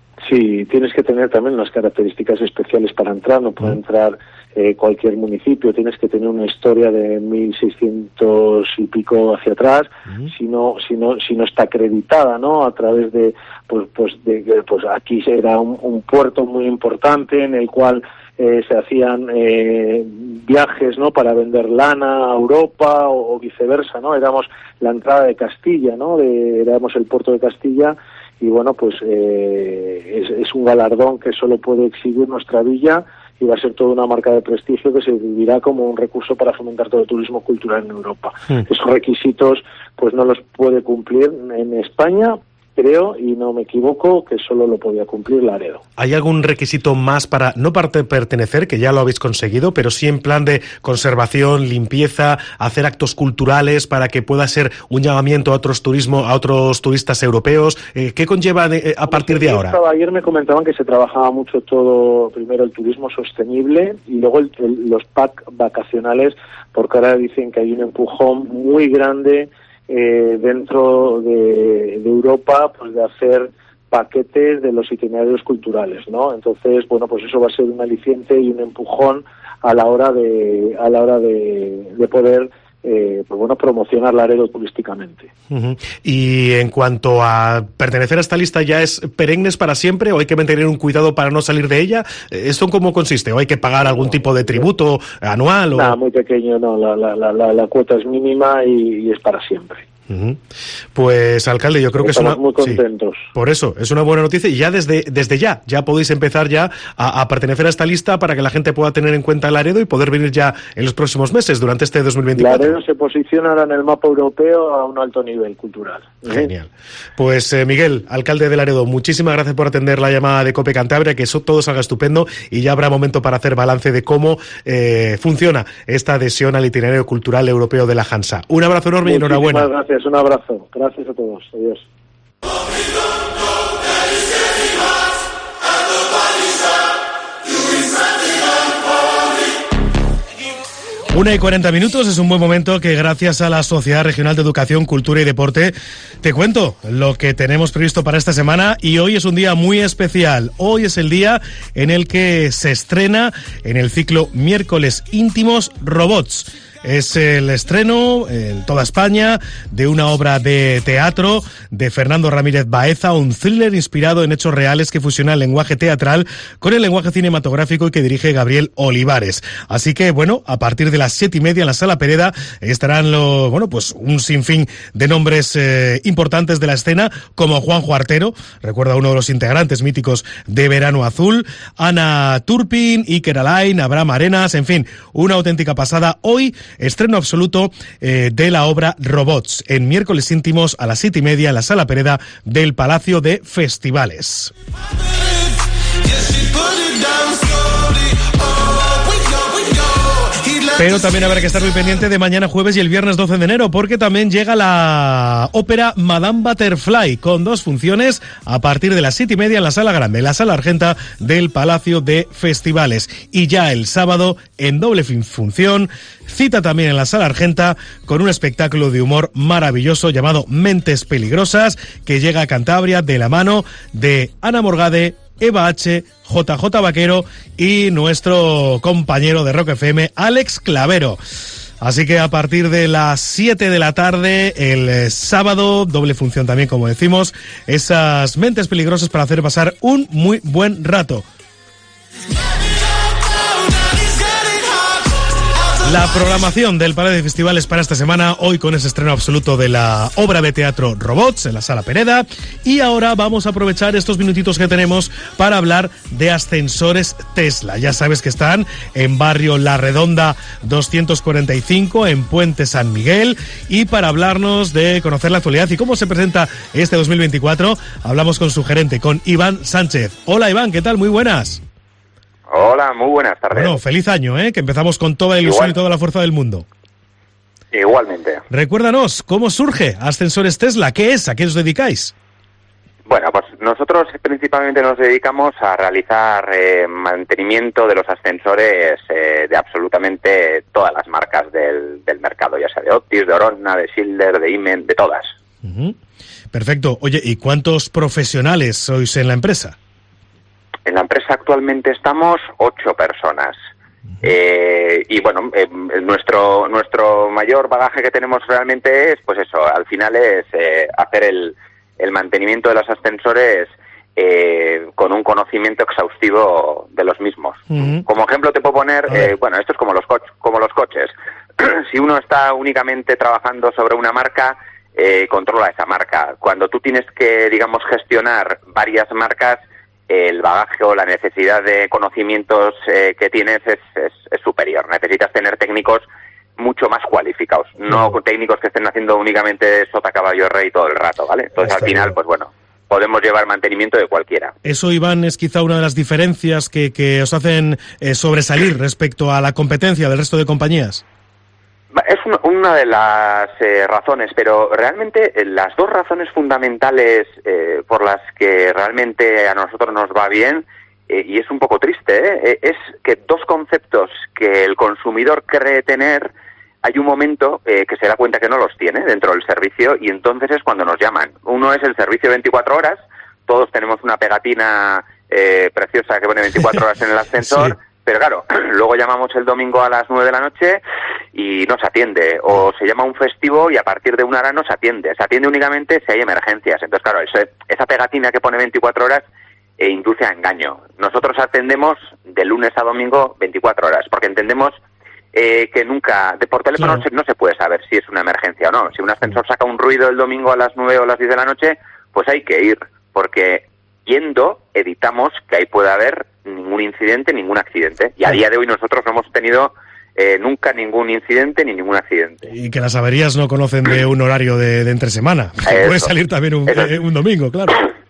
Sí, tienes que tener también unas características especiales para entrar, no puede entrar eh, cualquier municipio, tienes que tener una historia de mil seiscientos y pico hacia atrás, uh-huh. si no, si no, si no está acreditada, ¿no?, a través de, pues, pues, de, pues aquí era un, un puerto muy importante en el cual eh, se hacían eh, viajes, ¿no?, para vender lana a Europa o, o viceversa, ¿no?, éramos la entrada de Castilla, ¿no?, de, éramos el puerto de Castilla. Y bueno, pues eh, es, es un galardón que solo puede exhibir nuestra villa, y va a ser toda una marca de prestigio que servirá como un recurso para fomentar todo el turismo cultural en Europa. Sí. Esos requisitos pues no los puede cumplir en España, creo, y no me equivoco, que solo lo podía cumplir Laredo. ¿Hay algún requisito más para, no para pertenecer, que ya lo habéis conseguido, pero sí en plan de conservación, limpieza, hacer actos culturales para que pueda ser un llamamiento a otros turismo, a otros turistas europeos? Eh, ¿Qué conlleva de, a partir de ahora? Ayer me comentaban que se trabajaba mucho todo, primero el turismo sostenible y luego el, el, los pack vacacionales, porque ahora dicen que hay un empujón muy grande Eh, dentro de, de Europa, pues de hacer paquetes de los itinerarios culturales, ¿no? Entonces, bueno, pues eso va a ser un aliciente y un empujón a la hora de a la hora de, de poder eh, pues bueno, promocionar Laredo turísticamente. Uh-huh. Y en cuanto a pertenecer a esta lista, ¿ya es perennes para siempre o hay que mantener un cuidado para no salir de ella? ¿Esto en cómo consiste? ¿O hay que pagar algún tipo de tributo anual? O... Nada, muy pequeño, no, la, la, la, la cuota es mínima y, y es para siempre. Uh-huh. Pues alcalde, yo creo Estamos que es una muy contentos. Sí, por eso es una buena noticia, y ya desde desde ya ya podéis empezar ya a, a pertenecer a esta lista para que la gente pueda tener en cuenta Laredo y poder venir ya en los próximos meses durante este dos mil veinticuatro. Laredo se posiciona ahora en el mapa europeo a un alto nivel cultural. Genial. Pues eh, Miguel, alcalde de Laredo, muchísimas gracias por atender la llamada de COPE Cantabria, que eso todo salga estupendo y ya habrá momento para hacer balance de cómo eh, funciona esta adhesión al itinerario cultural europeo de la Hansa. Un abrazo enorme y enhorabuena. Muchísimas gracias, un abrazo. Gracias a todos. Adiós. Una y cuarenta minutos, es un buen momento que gracias a la Sociedad Regional de Educación, Cultura y Deporte te cuento lo que tenemos previsto para esta semana, y hoy es un día muy especial. Hoy es el día en el que se estrena en el ciclo Miércoles Íntimos Robots. Es el estreno en toda España de una obra de teatro de Fernando Ramírez Baeza, un thriller inspirado en hechos reales que fusiona el lenguaje teatral con el lenguaje cinematográfico y que dirige Gabriel Olivares. Así que, bueno, a partir de las siete y media en la Sala Pereda estarán los, bueno, pues un sinfín de nombres eh, importantes de la escena, como Juanjo Artero, recuerda uno de los integrantes míticos de Verano Azul, Ana Turpin, Iker Alain, Abraham Arenas, en fin, una auténtica pasada. Hoy, estreno absoluto eh, de la obra Robots, en miércoles íntimos a las siete y media en la Sala Pereda del Palacio de Festivales. Pero también habrá que estar muy pendiente de mañana jueves y el viernes doce de enero, porque también llega la ópera Madame Butterfly, con dos funciones a partir de las siete y media en la Sala Grande, la Sala Argenta del Palacio de Festivales. Y ya el sábado, en doble función, cita también en la Sala Argenta con un espectáculo de humor maravilloso llamado Mentes Peligrosas, que llega a Cantabria de la mano de Ana Morgade, Eva H, J J Vaquero y nuestro compañero de Rock F M, Alex Clavero. Así que a partir de las siete de la tarde, el sábado, doble función también, como decimos, esas Mentes Peligrosas para hacer pasar un muy buen rato. La programación del Palacio de Festivales para esta semana, hoy con ese estreno absoluto de la obra de teatro Robots en la Sala Pereda. Y ahora vamos a aprovechar estos minutitos que tenemos para hablar de ascensores Tesla. Ya sabes que están en Barrio La Redonda doscientos cuarenta y cinco, en Puente San Miguel. Y para hablarnos de conocer la actualidad y cómo se presenta este dos mil veinticuatro, hablamos con su gerente, con Iván Sánchez. Hola Iván, ¿qué tal? Muy buenas. Hola, muy buenas tardes. Bueno, feliz año, ¿eh? Que empezamos con toda la ilusión Igual. y toda la fuerza del mundo. Igualmente. Recuérdanos, ¿cómo surge Ascensores Tesla? ¿Qué es? ¿A qué os dedicáis? Bueno, pues nosotros principalmente nos dedicamos a realizar eh, mantenimiento de los ascensores eh, de absolutamente todas las marcas del, del mercado, ya sea de Optis, de Orona, de Schindler, de Imen, de todas. Uh-huh. Perfecto. Oye, ¿y cuántos profesionales sois en la empresa? En la empresa actualmente estamos ocho personas. Eh, y bueno, eh, nuestro nuestro mayor bagaje que tenemos realmente es, pues eso, al final es eh, hacer el, el mantenimiento de los ascensores eh, con un conocimiento exhaustivo de los mismos. Uh-huh. Como ejemplo te puedo poner, eh, bueno, esto es como los, co- como los coches. Si uno está únicamente trabajando sobre una marca, eh, controla esa marca. Cuando tú tienes que, digamos, gestionar varias marcas, el bagaje o la necesidad de conocimientos eh, que tienes es, es, es superior. Necesitas tener técnicos mucho más cualificados, no uh-huh. técnicos que estén haciendo únicamente sota caballo rey todo el rato, ¿vale? Entonces Está al final, bien. pues bueno, podemos llevar mantenimiento de cualquiera. Eso, Iván, es quizá una de las diferencias que, que os hacen eh, sobresalir respecto a la competencia del resto de compañías. Es una de las eh, razones, pero realmente eh, las dos razones fundamentales eh, por las que realmente a nosotros nos va bien, eh, y es un poco triste, eh, es que dos conceptos que el consumidor cree tener, hay un momento eh, que se da cuenta que no los tiene dentro del servicio y entonces es cuando nos llaman. Uno es el servicio veinticuatro horas, todos tenemos una pegatina eh, preciosa que pone veinticuatro horas en el ascensor, sí. Pero claro, luego llamamos el domingo a las nueve de la noche y no se atiende. O se llama un festivo y a partir de una hora no se atiende. Se atiende únicamente si hay emergencias. Entonces, claro, ese, esa pegatina que pone veinticuatro horas eh, induce a engaño. Nosotros atendemos de lunes a domingo veinticuatro horas, porque entendemos eh, que nunca, de, por teléfono claro. no, se, no se puede saber si es una emergencia o no. Si un ascensor saca un ruido el domingo a las nueve o a las diez de la noche, pues hay que ir, porque yendo evitamos que ahí pueda haber ningún incidente, ningún accidente. Y a día de hoy nosotros no hemos tenido eh, nunca ningún incidente ni ningún accidente. Y que las averías no conocen de un horario de, de entre semana. Que puede salir también un, eh, un domingo, claro.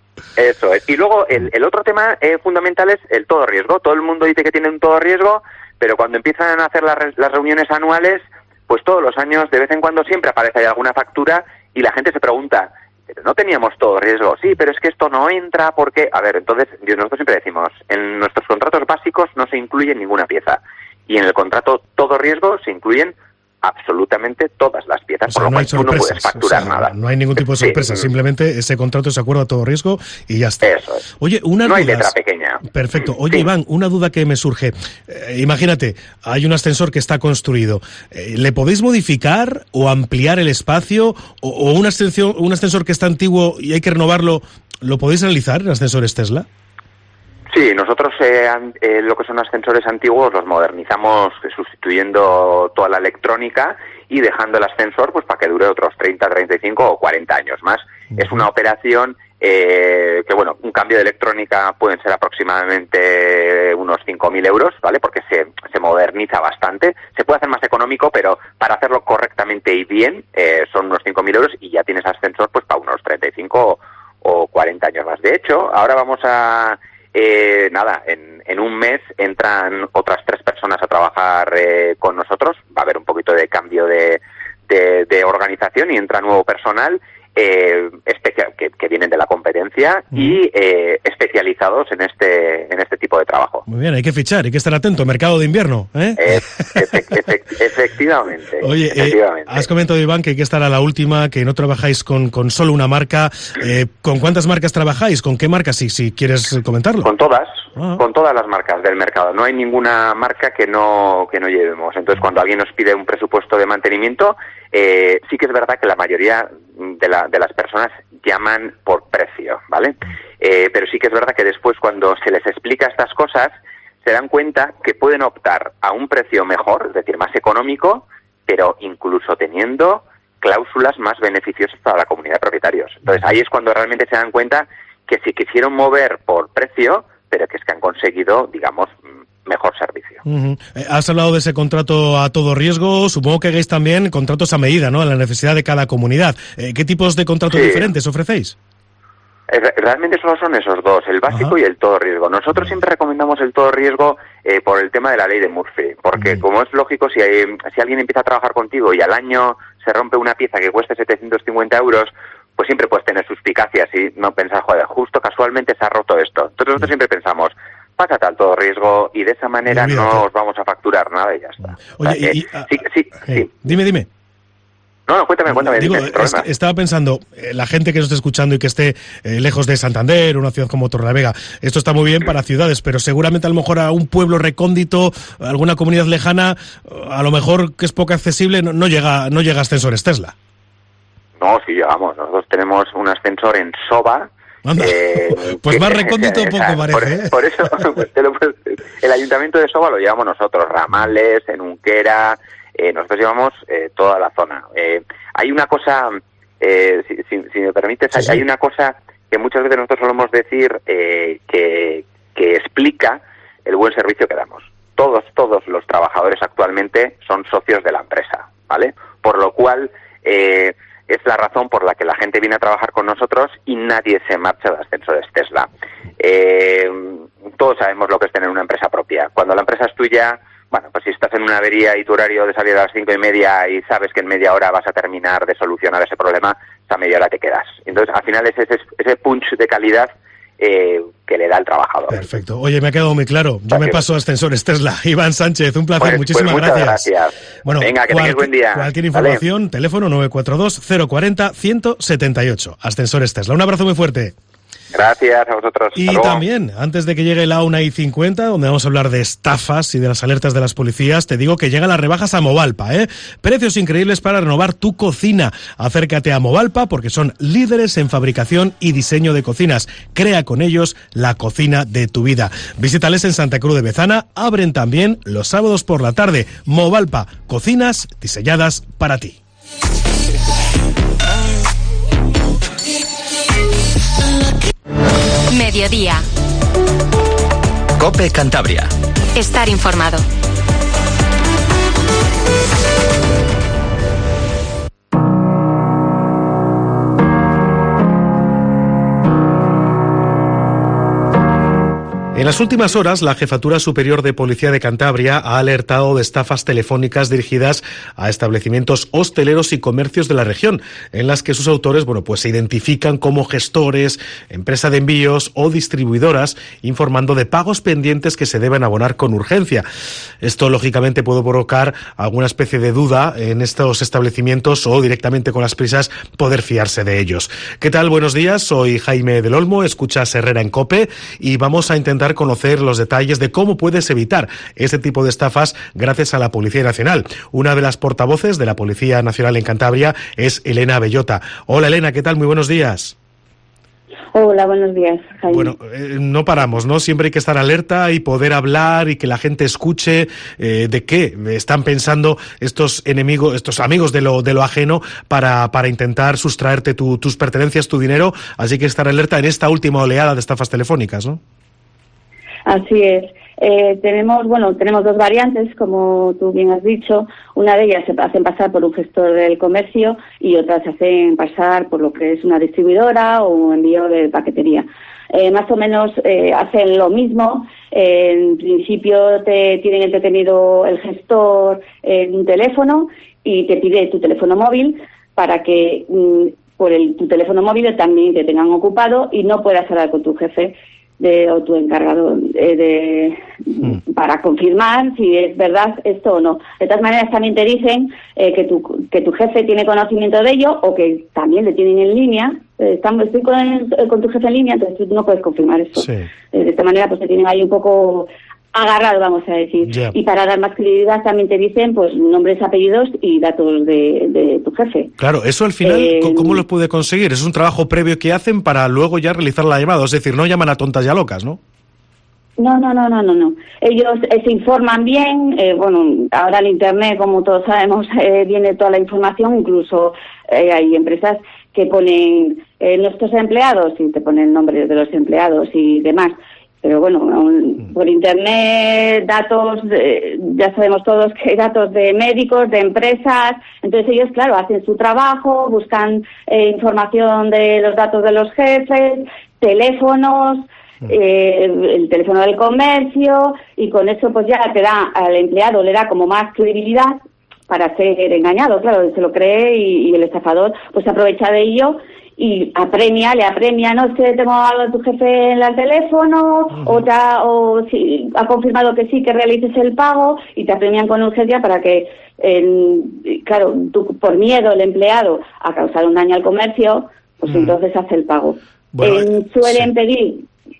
Eso es. Y luego el, el otro tema eh, fundamental es el todo riesgo. Todo el mundo dice que tiene un todo riesgo, pero cuando empiezan a hacer las, las reuniones anuales, pues todos los años, de vez en cuando siempre aparece ahí alguna factura y la gente se pregunta, no teníamos todo riesgo, sí, pero es que esto no entra porque... A ver, entonces, nosotros siempre decimos, en nuestros contratos básicos no se incluye ninguna pieza. Y en el contrato todo riesgo se incluyen absolutamente todas las piezas, O sea, por lo no cual hay tú no puedes sorpresas, facturar o sea, nada. No hay ningún tipo de Sí. sorpresa, simplemente ese contrato es acuerdo a todo riesgo y ya está. Eso es. Oye, una No hay letra pequeña. Perfecto. Oye, Iván, una duda que me surge. Eh, imagínate, hay un ascensor que está construido. Eh, ¿Le podéis modificar o ampliar el espacio? ¿O, o un, ascensor, un ascensor que está antiguo y hay que renovarlo, lo podéis realizar en ascensores Tesla? Sí, nosotros eh, an- eh, lo que son ascensores antiguos los modernizamos eh, sustituyendo toda la electrónica y dejando el ascensor pues para que dure otros treinta, treinta y cinco o cuarenta años más. Uh-huh. Es una operación eh, que, bueno, un cambio de electrónica pueden ser aproximadamente unos cinco mil euros, ¿vale? Porque se, se moderniza bastante. Se puede hacer más económico, pero para hacerlo correctamente y bien eh, son unos cinco mil euros y ya tienes ascensor pues para unos treinta y cinco o cuarenta años más. De hecho, ahora vamos a... Eh, nada, en, en un mes entran otras tres personas a trabajar eh, con nosotros. Va a haber un poquito de cambio de, de, de organización y entra nuevo personal eh, especial, que, que vienen de la competencia mm. y eh, especializados en este en este tipo de trabajo. Muy bien, hay que fichar, hay que estar atento. Mercado de invierno, ¿eh? Es, efect, efect, efectivamente. Oye, efectivamente. Eh, has comentado, Iván, que hay que estar a la última, que no trabajáis con, con solo una marca. Eh, ¿Con cuántas marcas trabajáis? ¿Con qué marcas? Si, si quieres comentarlo. Con todas, ah. con todas las marcas del mercado. No hay ninguna marca que no que no llevemos. Entonces, cuando alguien nos pide un presupuesto de mantenimiento, eh, sí que es verdad que la mayoría de, la, de las personas llaman por precio, ¿vale? Eh, pero sí que es verdad que después, cuando se les explica estas cosas, se dan cuenta que pueden optar a un precio mejor, es decir, más económico, pero incluso teniendo cláusulas más beneficiosas para la comunidad de propietarios. Entonces, ahí es cuando realmente se dan cuenta que si quisieron mover por precio, pero que es que han conseguido, digamos, mejor servicio. Uh-huh. Eh, has hablado de ese contrato a todo riesgo, supongo que hagáis también contratos a medida, ¿no?, a la necesidad de cada comunidad. Eh, ¿Qué tipos de contratos sí. diferentes ofrecéis? Realmente solo son esos dos, el básico Ajá. y el todo riesgo. Nosotros siempre recomendamos el todo riesgo eh, por el tema de la ley de Murphy, porque uh-huh. como es lógico, si, hay, si alguien empieza a trabajar contigo y al año se rompe una pieza que cueste setecientos cincuenta euros, pues siempre puedes tener suspicacias y no pensar, joder, justo casualmente se ha roto esto. Entonces nosotros siempre pensamos, pásate al todo riesgo y de esa manera no os vamos a facturar nada y ya está. Oye, o sea, y, y, eh, sí, sí, eh, sí. Dime, dime. No, no, cuéntame, cuéntame. Digo, dime, es que estaba pensando, eh, la gente que nos esté escuchando y que esté eh, lejos de Santander, una ciudad como Torrelavega, esto está muy bien para ciudades, pero seguramente a lo mejor a un pueblo recóndito, a alguna comunidad lejana, a lo mejor que es poco accesible, no, no llega no llega ascensores Tesla. No, sí llegamos. Nosotros tenemos un ascensor en Soba. Eh, pues más recóndito o poco parece. Por, ¿eh? por eso, pues, te lo, el ayuntamiento de Soba lo llevamos nosotros, Ramales, en Unquera, eh, nosotros llevamos eh, toda la zona. Eh, hay una cosa, eh, si, si, si me permites, sí, hay, sí. hay una cosa que muchas veces nosotros solemos decir eh, que, que explica el buen servicio que damos. Todos, todos los trabajadores actualmente son socios de la empresa, ¿vale? Por lo cual, eh, es la razón por la que la gente viene a trabajar con nosotros y nadie se marcha de ascensores Tesla. Eh, todos sabemos lo que es tener una empresa propia. Cuando la empresa es tuya, bueno, pues si estás en una avería y tu horario de salida a las cinco y media y sabes que en media hora vas a terminar de solucionar ese problema, esa media hora te quedas. Entonces, al final es ese, ese punch de calidad eh, que le da al trabajador. Perfecto. Oye, me ha quedado muy claro. Yo gracias. me paso a ascensores Tesla. Iván Sánchez, un placer. Pues, Muchísimas pues muchas gracias. gracias. Bueno, venga, que tengáis buen día. Cualquier información, ¿vale? Teléfono nueve cuatro dos, cero cuarenta, ciento setenta y ocho. Ascensores Tesla. Un abrazo muy fuerte. Gracias a vosotros. Y también, antes de que llegue la una y cincuenta, donde vamos a hablar de estafas y de las alertas de las policías, te digo que llegan las rebajas a Movalpa, ¿eh? Precios increíbles para renovar tu cocina. Acércate a Movalpa porque son líderes en fabricación y diseño de cocinas. Crea con ellos la cocina de tu vida. Visítales en Santa Cruz de Bezana. Abren también los sábados por la tarde. Movalpa, cocinas diseñadas para ti. Mediodía. COPE Cantabria. Estar informado. En la las últimas horas, la Jefatura Superior de Policía de Cantabria ha alertado de estafas telefónicas dirigidas a establecimientos hosteleros y comercios de la región, en las que sus autores, bueno, pues se identifican como gestores, empresa de envíos o distribuidoras, informando de pagos pendientes que se deben abonar con urgencia. Esto, lógicamente, puede provocar alguna especie de duda en estos establecimientos o directamente con las prisas poder fiarse de ellos. ¿Qué tal? Buenos días, soy Jaime del Olmo, escuchas Herrera en COPE y vamos a intentar conocer los detalles de cómo puedes evitar este tipo de estafas gracias a la Policía Nacional. Una de las portavoces de la Policía Nacional en Cantabria es Elena Bellota. Hola Elena, ¿qué tal? Muy buenos días. Hola, buenos días, Jaime. Bueno, eh, no paramos, ¿no? Siempre hay que estar alerta y poder hablar y que la gente escuche eh, de qué están pensando estos enemigos, estos amigos de lo de lo ajeno para, para intentar sustraerte tu, tus pertenencias, tu dinero. Así que estar alerta en esta última oleada de estafas telefónicas, ¿no? Así es. Eh, tenemos, bueno, tenemos dos variantes, como tú bien has dicho. Una de ellas se hacen pasar por un gestor del comercio y otras se hacen pasar por lo que es una distribuidora o un envío de paquetería. Eh, más o menos eh, hacen lo mismo. Eh, en principio te tienen entretenido el gestor en un teléfono y te pide tu teléfono móvil para que mm, por el, tu teléfono móvil también te tengan ocupado y no puedas hablar con tu jefe de o tu encargado de, de mm. para confirmar si es verdad esto o no. De todas maneras también te dicen eh, que tu que tu jefe tiene conocimiento de ello o que también le tienen en línea. Eh, estamos, estoy con, el, con tu jefe en línea, entonces tú no puedes confirmar eso. Sí. Eh, de esta manera pues te tienen ahí un poco agarrado, vamos a decir. Yeah. Y para dar más credibilidad también te dicen pues nombres, apellidos y datos de, de tu jefe. Claro, eso al final, eh, ¿cómo lo puede conseguir? Es un trabajo previo que hacen para luego ya realizar la llamada, es decir, no llaman a tontas y a locas, ¿no? No, no, no, no, no, no. Ellos eh, se informan bien, eh, bueno, ahora en Internet, como todos sabemos, eh, viene toda la información, incluso eh, hay empresas que ponen eh, nuestros empleados y te ponen nombres de los empleados y demás. Pero bueno, por Internet, datos, de, ya sabemos todos que hay datos de médicos, de empresas, entonces ellos, claro, hacen su trabajo, buscan eh, información de los datos de los jefes, teléfonos, eh, el teléfono del comercio, y con eso pues ya te da, al empleado le da como más credibilidad para ser engañado, claro, se lo cree y, y el estafador pues se aprovecha de ello y apremia, le apremia, no es que tengo a tu jefe en el teléfono, uh-huh. o, te ha, o si, ha confirmado que sí, que realices el pago y te apremian con urgencia para que, eh, claro, tú, por miedo el empleado a causar un daño al comercio, pues uh-huh. entonces hace el pago. Bueno, eh, suelen sí. pedir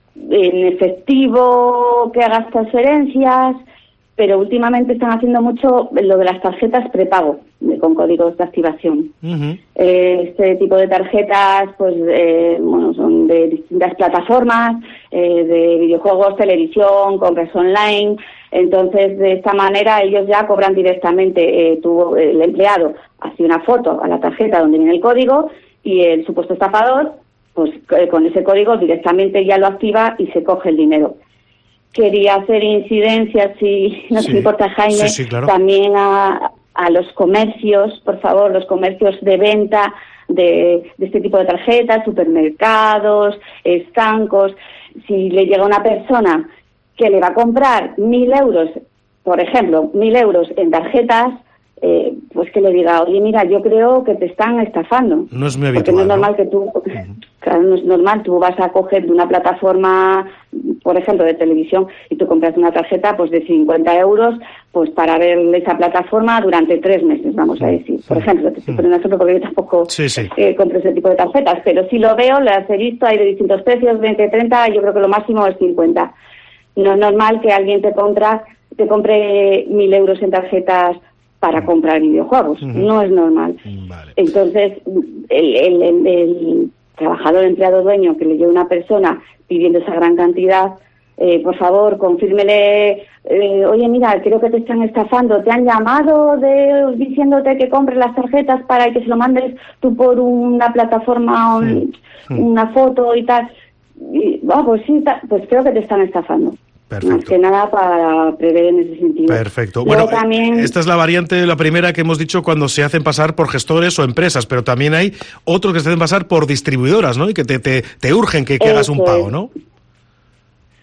en efectivo que hagas transferencias, pero últimamente están haciendo mucho lo de las tarjetas prepago con códigos de activación. Uh-huh. Eh, este tipo de tarjetas, pues, eh, bueno, son de distintas plataformas, eh, de videojuegos, televisión, compras online. Entonces, de esta manera, ellos ya cobran directamente. Eh, tu, el empleado hace una foto a la tarjeta donde viene el código y el supuesto estafador, pues, eh, con ese código directamente ya lo activa y se coge el dinero. Quería hacer incidencias, si no sí. te importa, Jaime, sí, sí, claro. también a, a los comercios, por favor, los comercios de venta de, de este tipo de tarjetas, supermercados, estancos. Si le llega una persona que le va a comprar mil euros, por ejemplo, mil euros en tarjetas, eh, pues que le diga, oye, mira, yo creo que te están estafando. No es muy habitual, porque no es normal ¿no? que tú, uh-huh. claro, no es normal, tú vas a coger de una plataforma, por ejemplo, de televisión, y tú compras una tarjeta pues de cincuenta euros pues para ver esa plataforma durante tres meses, vamos a decir. Por ejemplo, te estoy poniendo un ejemplo porque yo tampoco sí, sí. Eh, compro ese tipo de tarjetas, pero si lo veo, las he visto, hay de distintos precios, veinte, treinta, yo creo que lo máximo es cincuenta. No es normal que alguien te compra, te compre mil euros en tarjetas para comprar videojuegos. Uh-huh. No es normal. Vale. Entonces, el, el, el, el trabajador, empleado, dueño que le lleve una persona pidiendo esa gran cantidad, eh, por favor, confírmele, eh, oye, mira, creo que te están estafando, te han llamado de diciéndote que compres las tarjetas para que se lo mandes tú por una plataforma, un, uh-huh. una foto y tal. Y, oh, pues sí, ta, pues creo que te están estafando. Perfecto. Más que nada para prever en ese sentido. Perfecto. Luego bueno, también... esta es la variante, la primera que hemos dicho cuando se hacen pasar por gestores o empresas, pero también hay otros que se hacen pasar por distribuidoras, ¿no? Y que te, te, te urgen que, que hagas un pago, ¿no?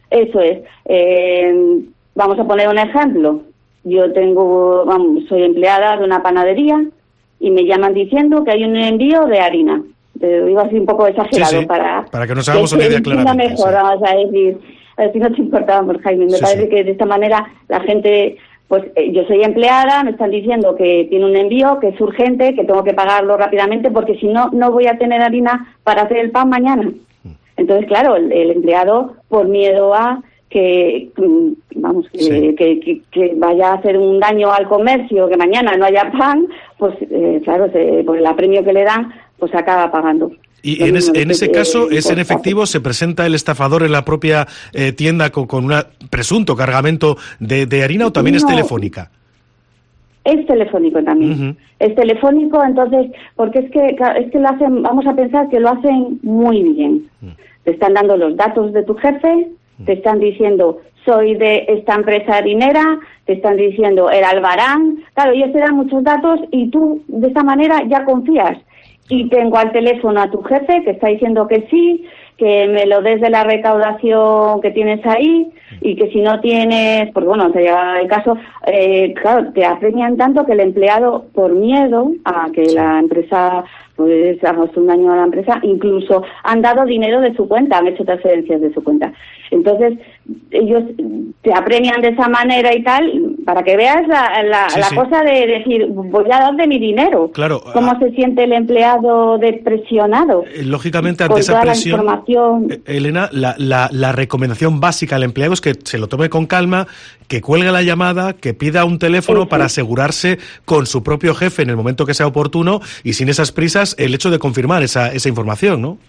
Eso es. Eh, vamos a poner un ejemplo. Yo tengo, vamos, soy empleada de una panadería y me llaman diciendo que hay un envío de harina. Te digo así un poco exagerado, sí, sí, para, para que nos hagamos una idea clara. Mejor, sí. Vamos a decir, a ver si no te importa, amor, Jaime. Me Sí, parece sí. que de esta manera la gente, pues eh, yo soy empleada, me están diciendo que tiene un envío, que es urgente, que tengo que pagarlo rápidamente, porque si no, no voy a tener harina para hacer el pan mañana. Entonces, claro, el, el empleado, por miedo a que, vamos, que, Sí. que, que, que vaya a hacer un daño al comercio, que mañana no haya pan, pues eh, claro, se, por el apremio que le dan, pues acaba pagando. Y Lo en, es- mismo en que, ese eh, caso, ¿es en por- efectivo? ¿Se presenta el estafador en la propia eh, tienda con, con un presunto cargamento de, de harina o también es No. telefónica? Es telefónico también. Ujú. Es telefónico, entonces, porque es que claro, es que lo hacen, vamos a pensar que lo hacen muy bien. Te están dando los datos de tu jefe, te están diciendo, soy de esta empresa harinera, te están diciendo el Albarán, claro, ellos te dan muchos datos y tú de esta manera ya confías. Y tengo al teléfono a tu jefe que está diciendo que sí, que me lo des de la recaudación que tienes ahí y que si no tienes, porque bueno, te llega el caso, eh, claro, te apremian tanto que el empleado, por miedo a que la empresa pues haga un daño a la empresa, incluso han dado dinero de su cuenta, han hecho transferencias de su cuenta. Entonces, ellos te apremian de esa manera y tal, para que veas la, la, Sí, la sí. cosa de decir, voy a dar de mi dinero. Claro. ¿Cómo se siente el empleado depresionado? Eh, Lógicamente, ante Con esa toda la presión, información. eh, Elena, la, la, la recomendación básica al empleado es que se lo tome con calma, que cuelgue la llamada, que pida un teléfono para asegurarse con su propio jefe en el momento que sea oportuno y sin esas prisas el hecho de confirmar esa, esa información, ¿no?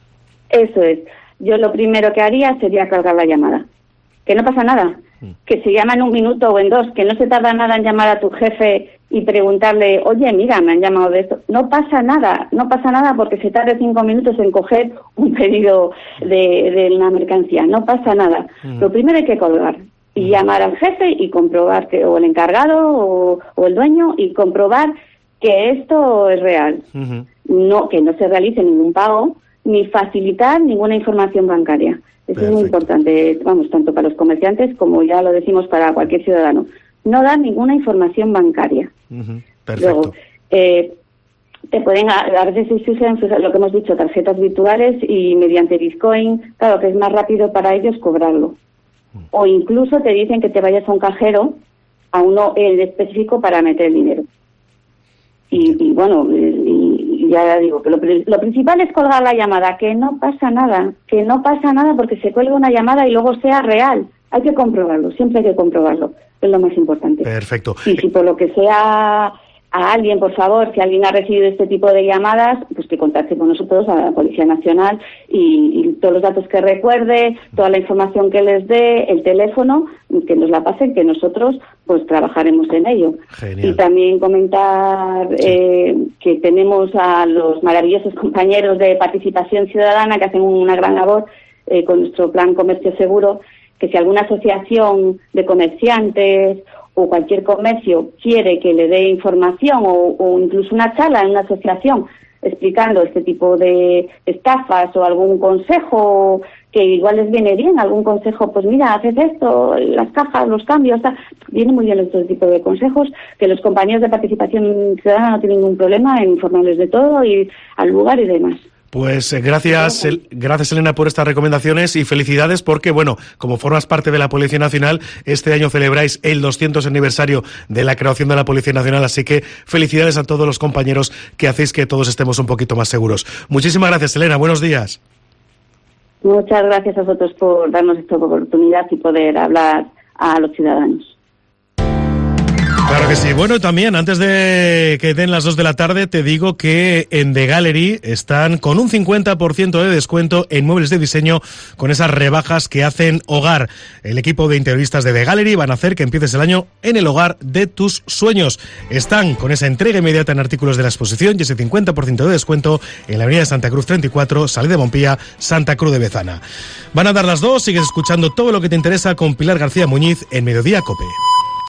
Eso es. Yo lo primero que haría sería cargar la llamada. Que no pasa nada. Que se llama en un minuto o en dos. Que no se tarda nada en llamar a tu jefe y preguntarle, oye, mira, me han llamado de esto. No pasa nada. No pasa nada porque se tarde cinco minutos en coger un pedido de, de una mercancía. No pasa nada. Mm. Lo primero hay que colgar. Y llamar al jefe y comprobar que, o el encargado o, o el dueño, y comprobar que esto es real. No, que no se realice ningún pago, ni facilitar ninguna información bancaria. Eso es muy importante, vamos, tanto para los comerciantes como ya lo decimos para cualquier ciudadano. No dar ninguna información bancaria. Perfecto. Luego, eh, te pueden, a, a veces se usan pues, lo que hemos dicho, tarjetas virtuales y mediante Bitcoin, claro que es más rápido para ellos cobrarlo. O incluso te dicen que te vayas a un cajero, a uno en específico para meter el dinero. Y, y bueno, y, y ya digo que lo, pri- lo principal es colgar la llamada, que no pasa nada, que no pasa nada porque se cuelga una llamada y luego sea real. Hay que comprobarlo, siempre hay que comprobarlo, es lo más importante. Perfecto. Y si por lo que sea a alguien, por favor, si alguien ha recibido este tipo de llamadas, pues que contacte con nosotros, a la Policía Nacional, y, y todos los datos que recuerde, toda la información que les dé, el teléfono, que nos la pasen, que nosotros pues trabajaremos en ello. Genial. Y también comentar eh, que tenemos a los maravillosos compañeros de Participación Ciudadana que hacen una gran labor eh, con nuestro plan Comercio Seguro, que si alguna asociación de comerciantes o cualquier comercio quiere que le dé información o, o incluso una charla en una asociación explicando este tipo de estafas o algún consejo que igual les viene bien, algún consejo, pues mira, haces esto, las cajas, los cambios, tal. Viene muy bien este tipo de consejos, que los compañeros de Participación Ciudadana no tienen ningún problema en informarles de todo y al lugar y demás. Pues eh, gracias, El- gracias Elena por estas recomendaciones y felicidades porque, bueno, como formas parte de la Policía Nacional, este año celebráis el doscientos aniversario de la creación de la Policía Nacional, así que felicidades a todos los compañeros que hacéis que todos estemos un poquito más seguros. Muchísimas gracias, Elena, buenos días. Muchas gracias a vosotros por darnos esta oportunidad y poder hablar a los ciudadanos. Claro que sí. Bueno, también antes de que den las dos de la tarde te digo que en The Gallery están con un cincuenta por ciento de descuento en muebles de diseño con esas rebajas que hacen hogar. El equipo de interioristas de The Gallery van a hacer que empieces el año en el hogar de tus sueños. Están con esa entrega inmediata en artículos de la exposición y ese cincuenta por ciento de descuento en la avenida Santa Cruz treinta y cuatro, salida de Montpía, Santa Cruz de Bezana. Van a dar las dos, sigues escuchando todo lo que te interesa con Pilar García Muñiz en Mediodía COPE.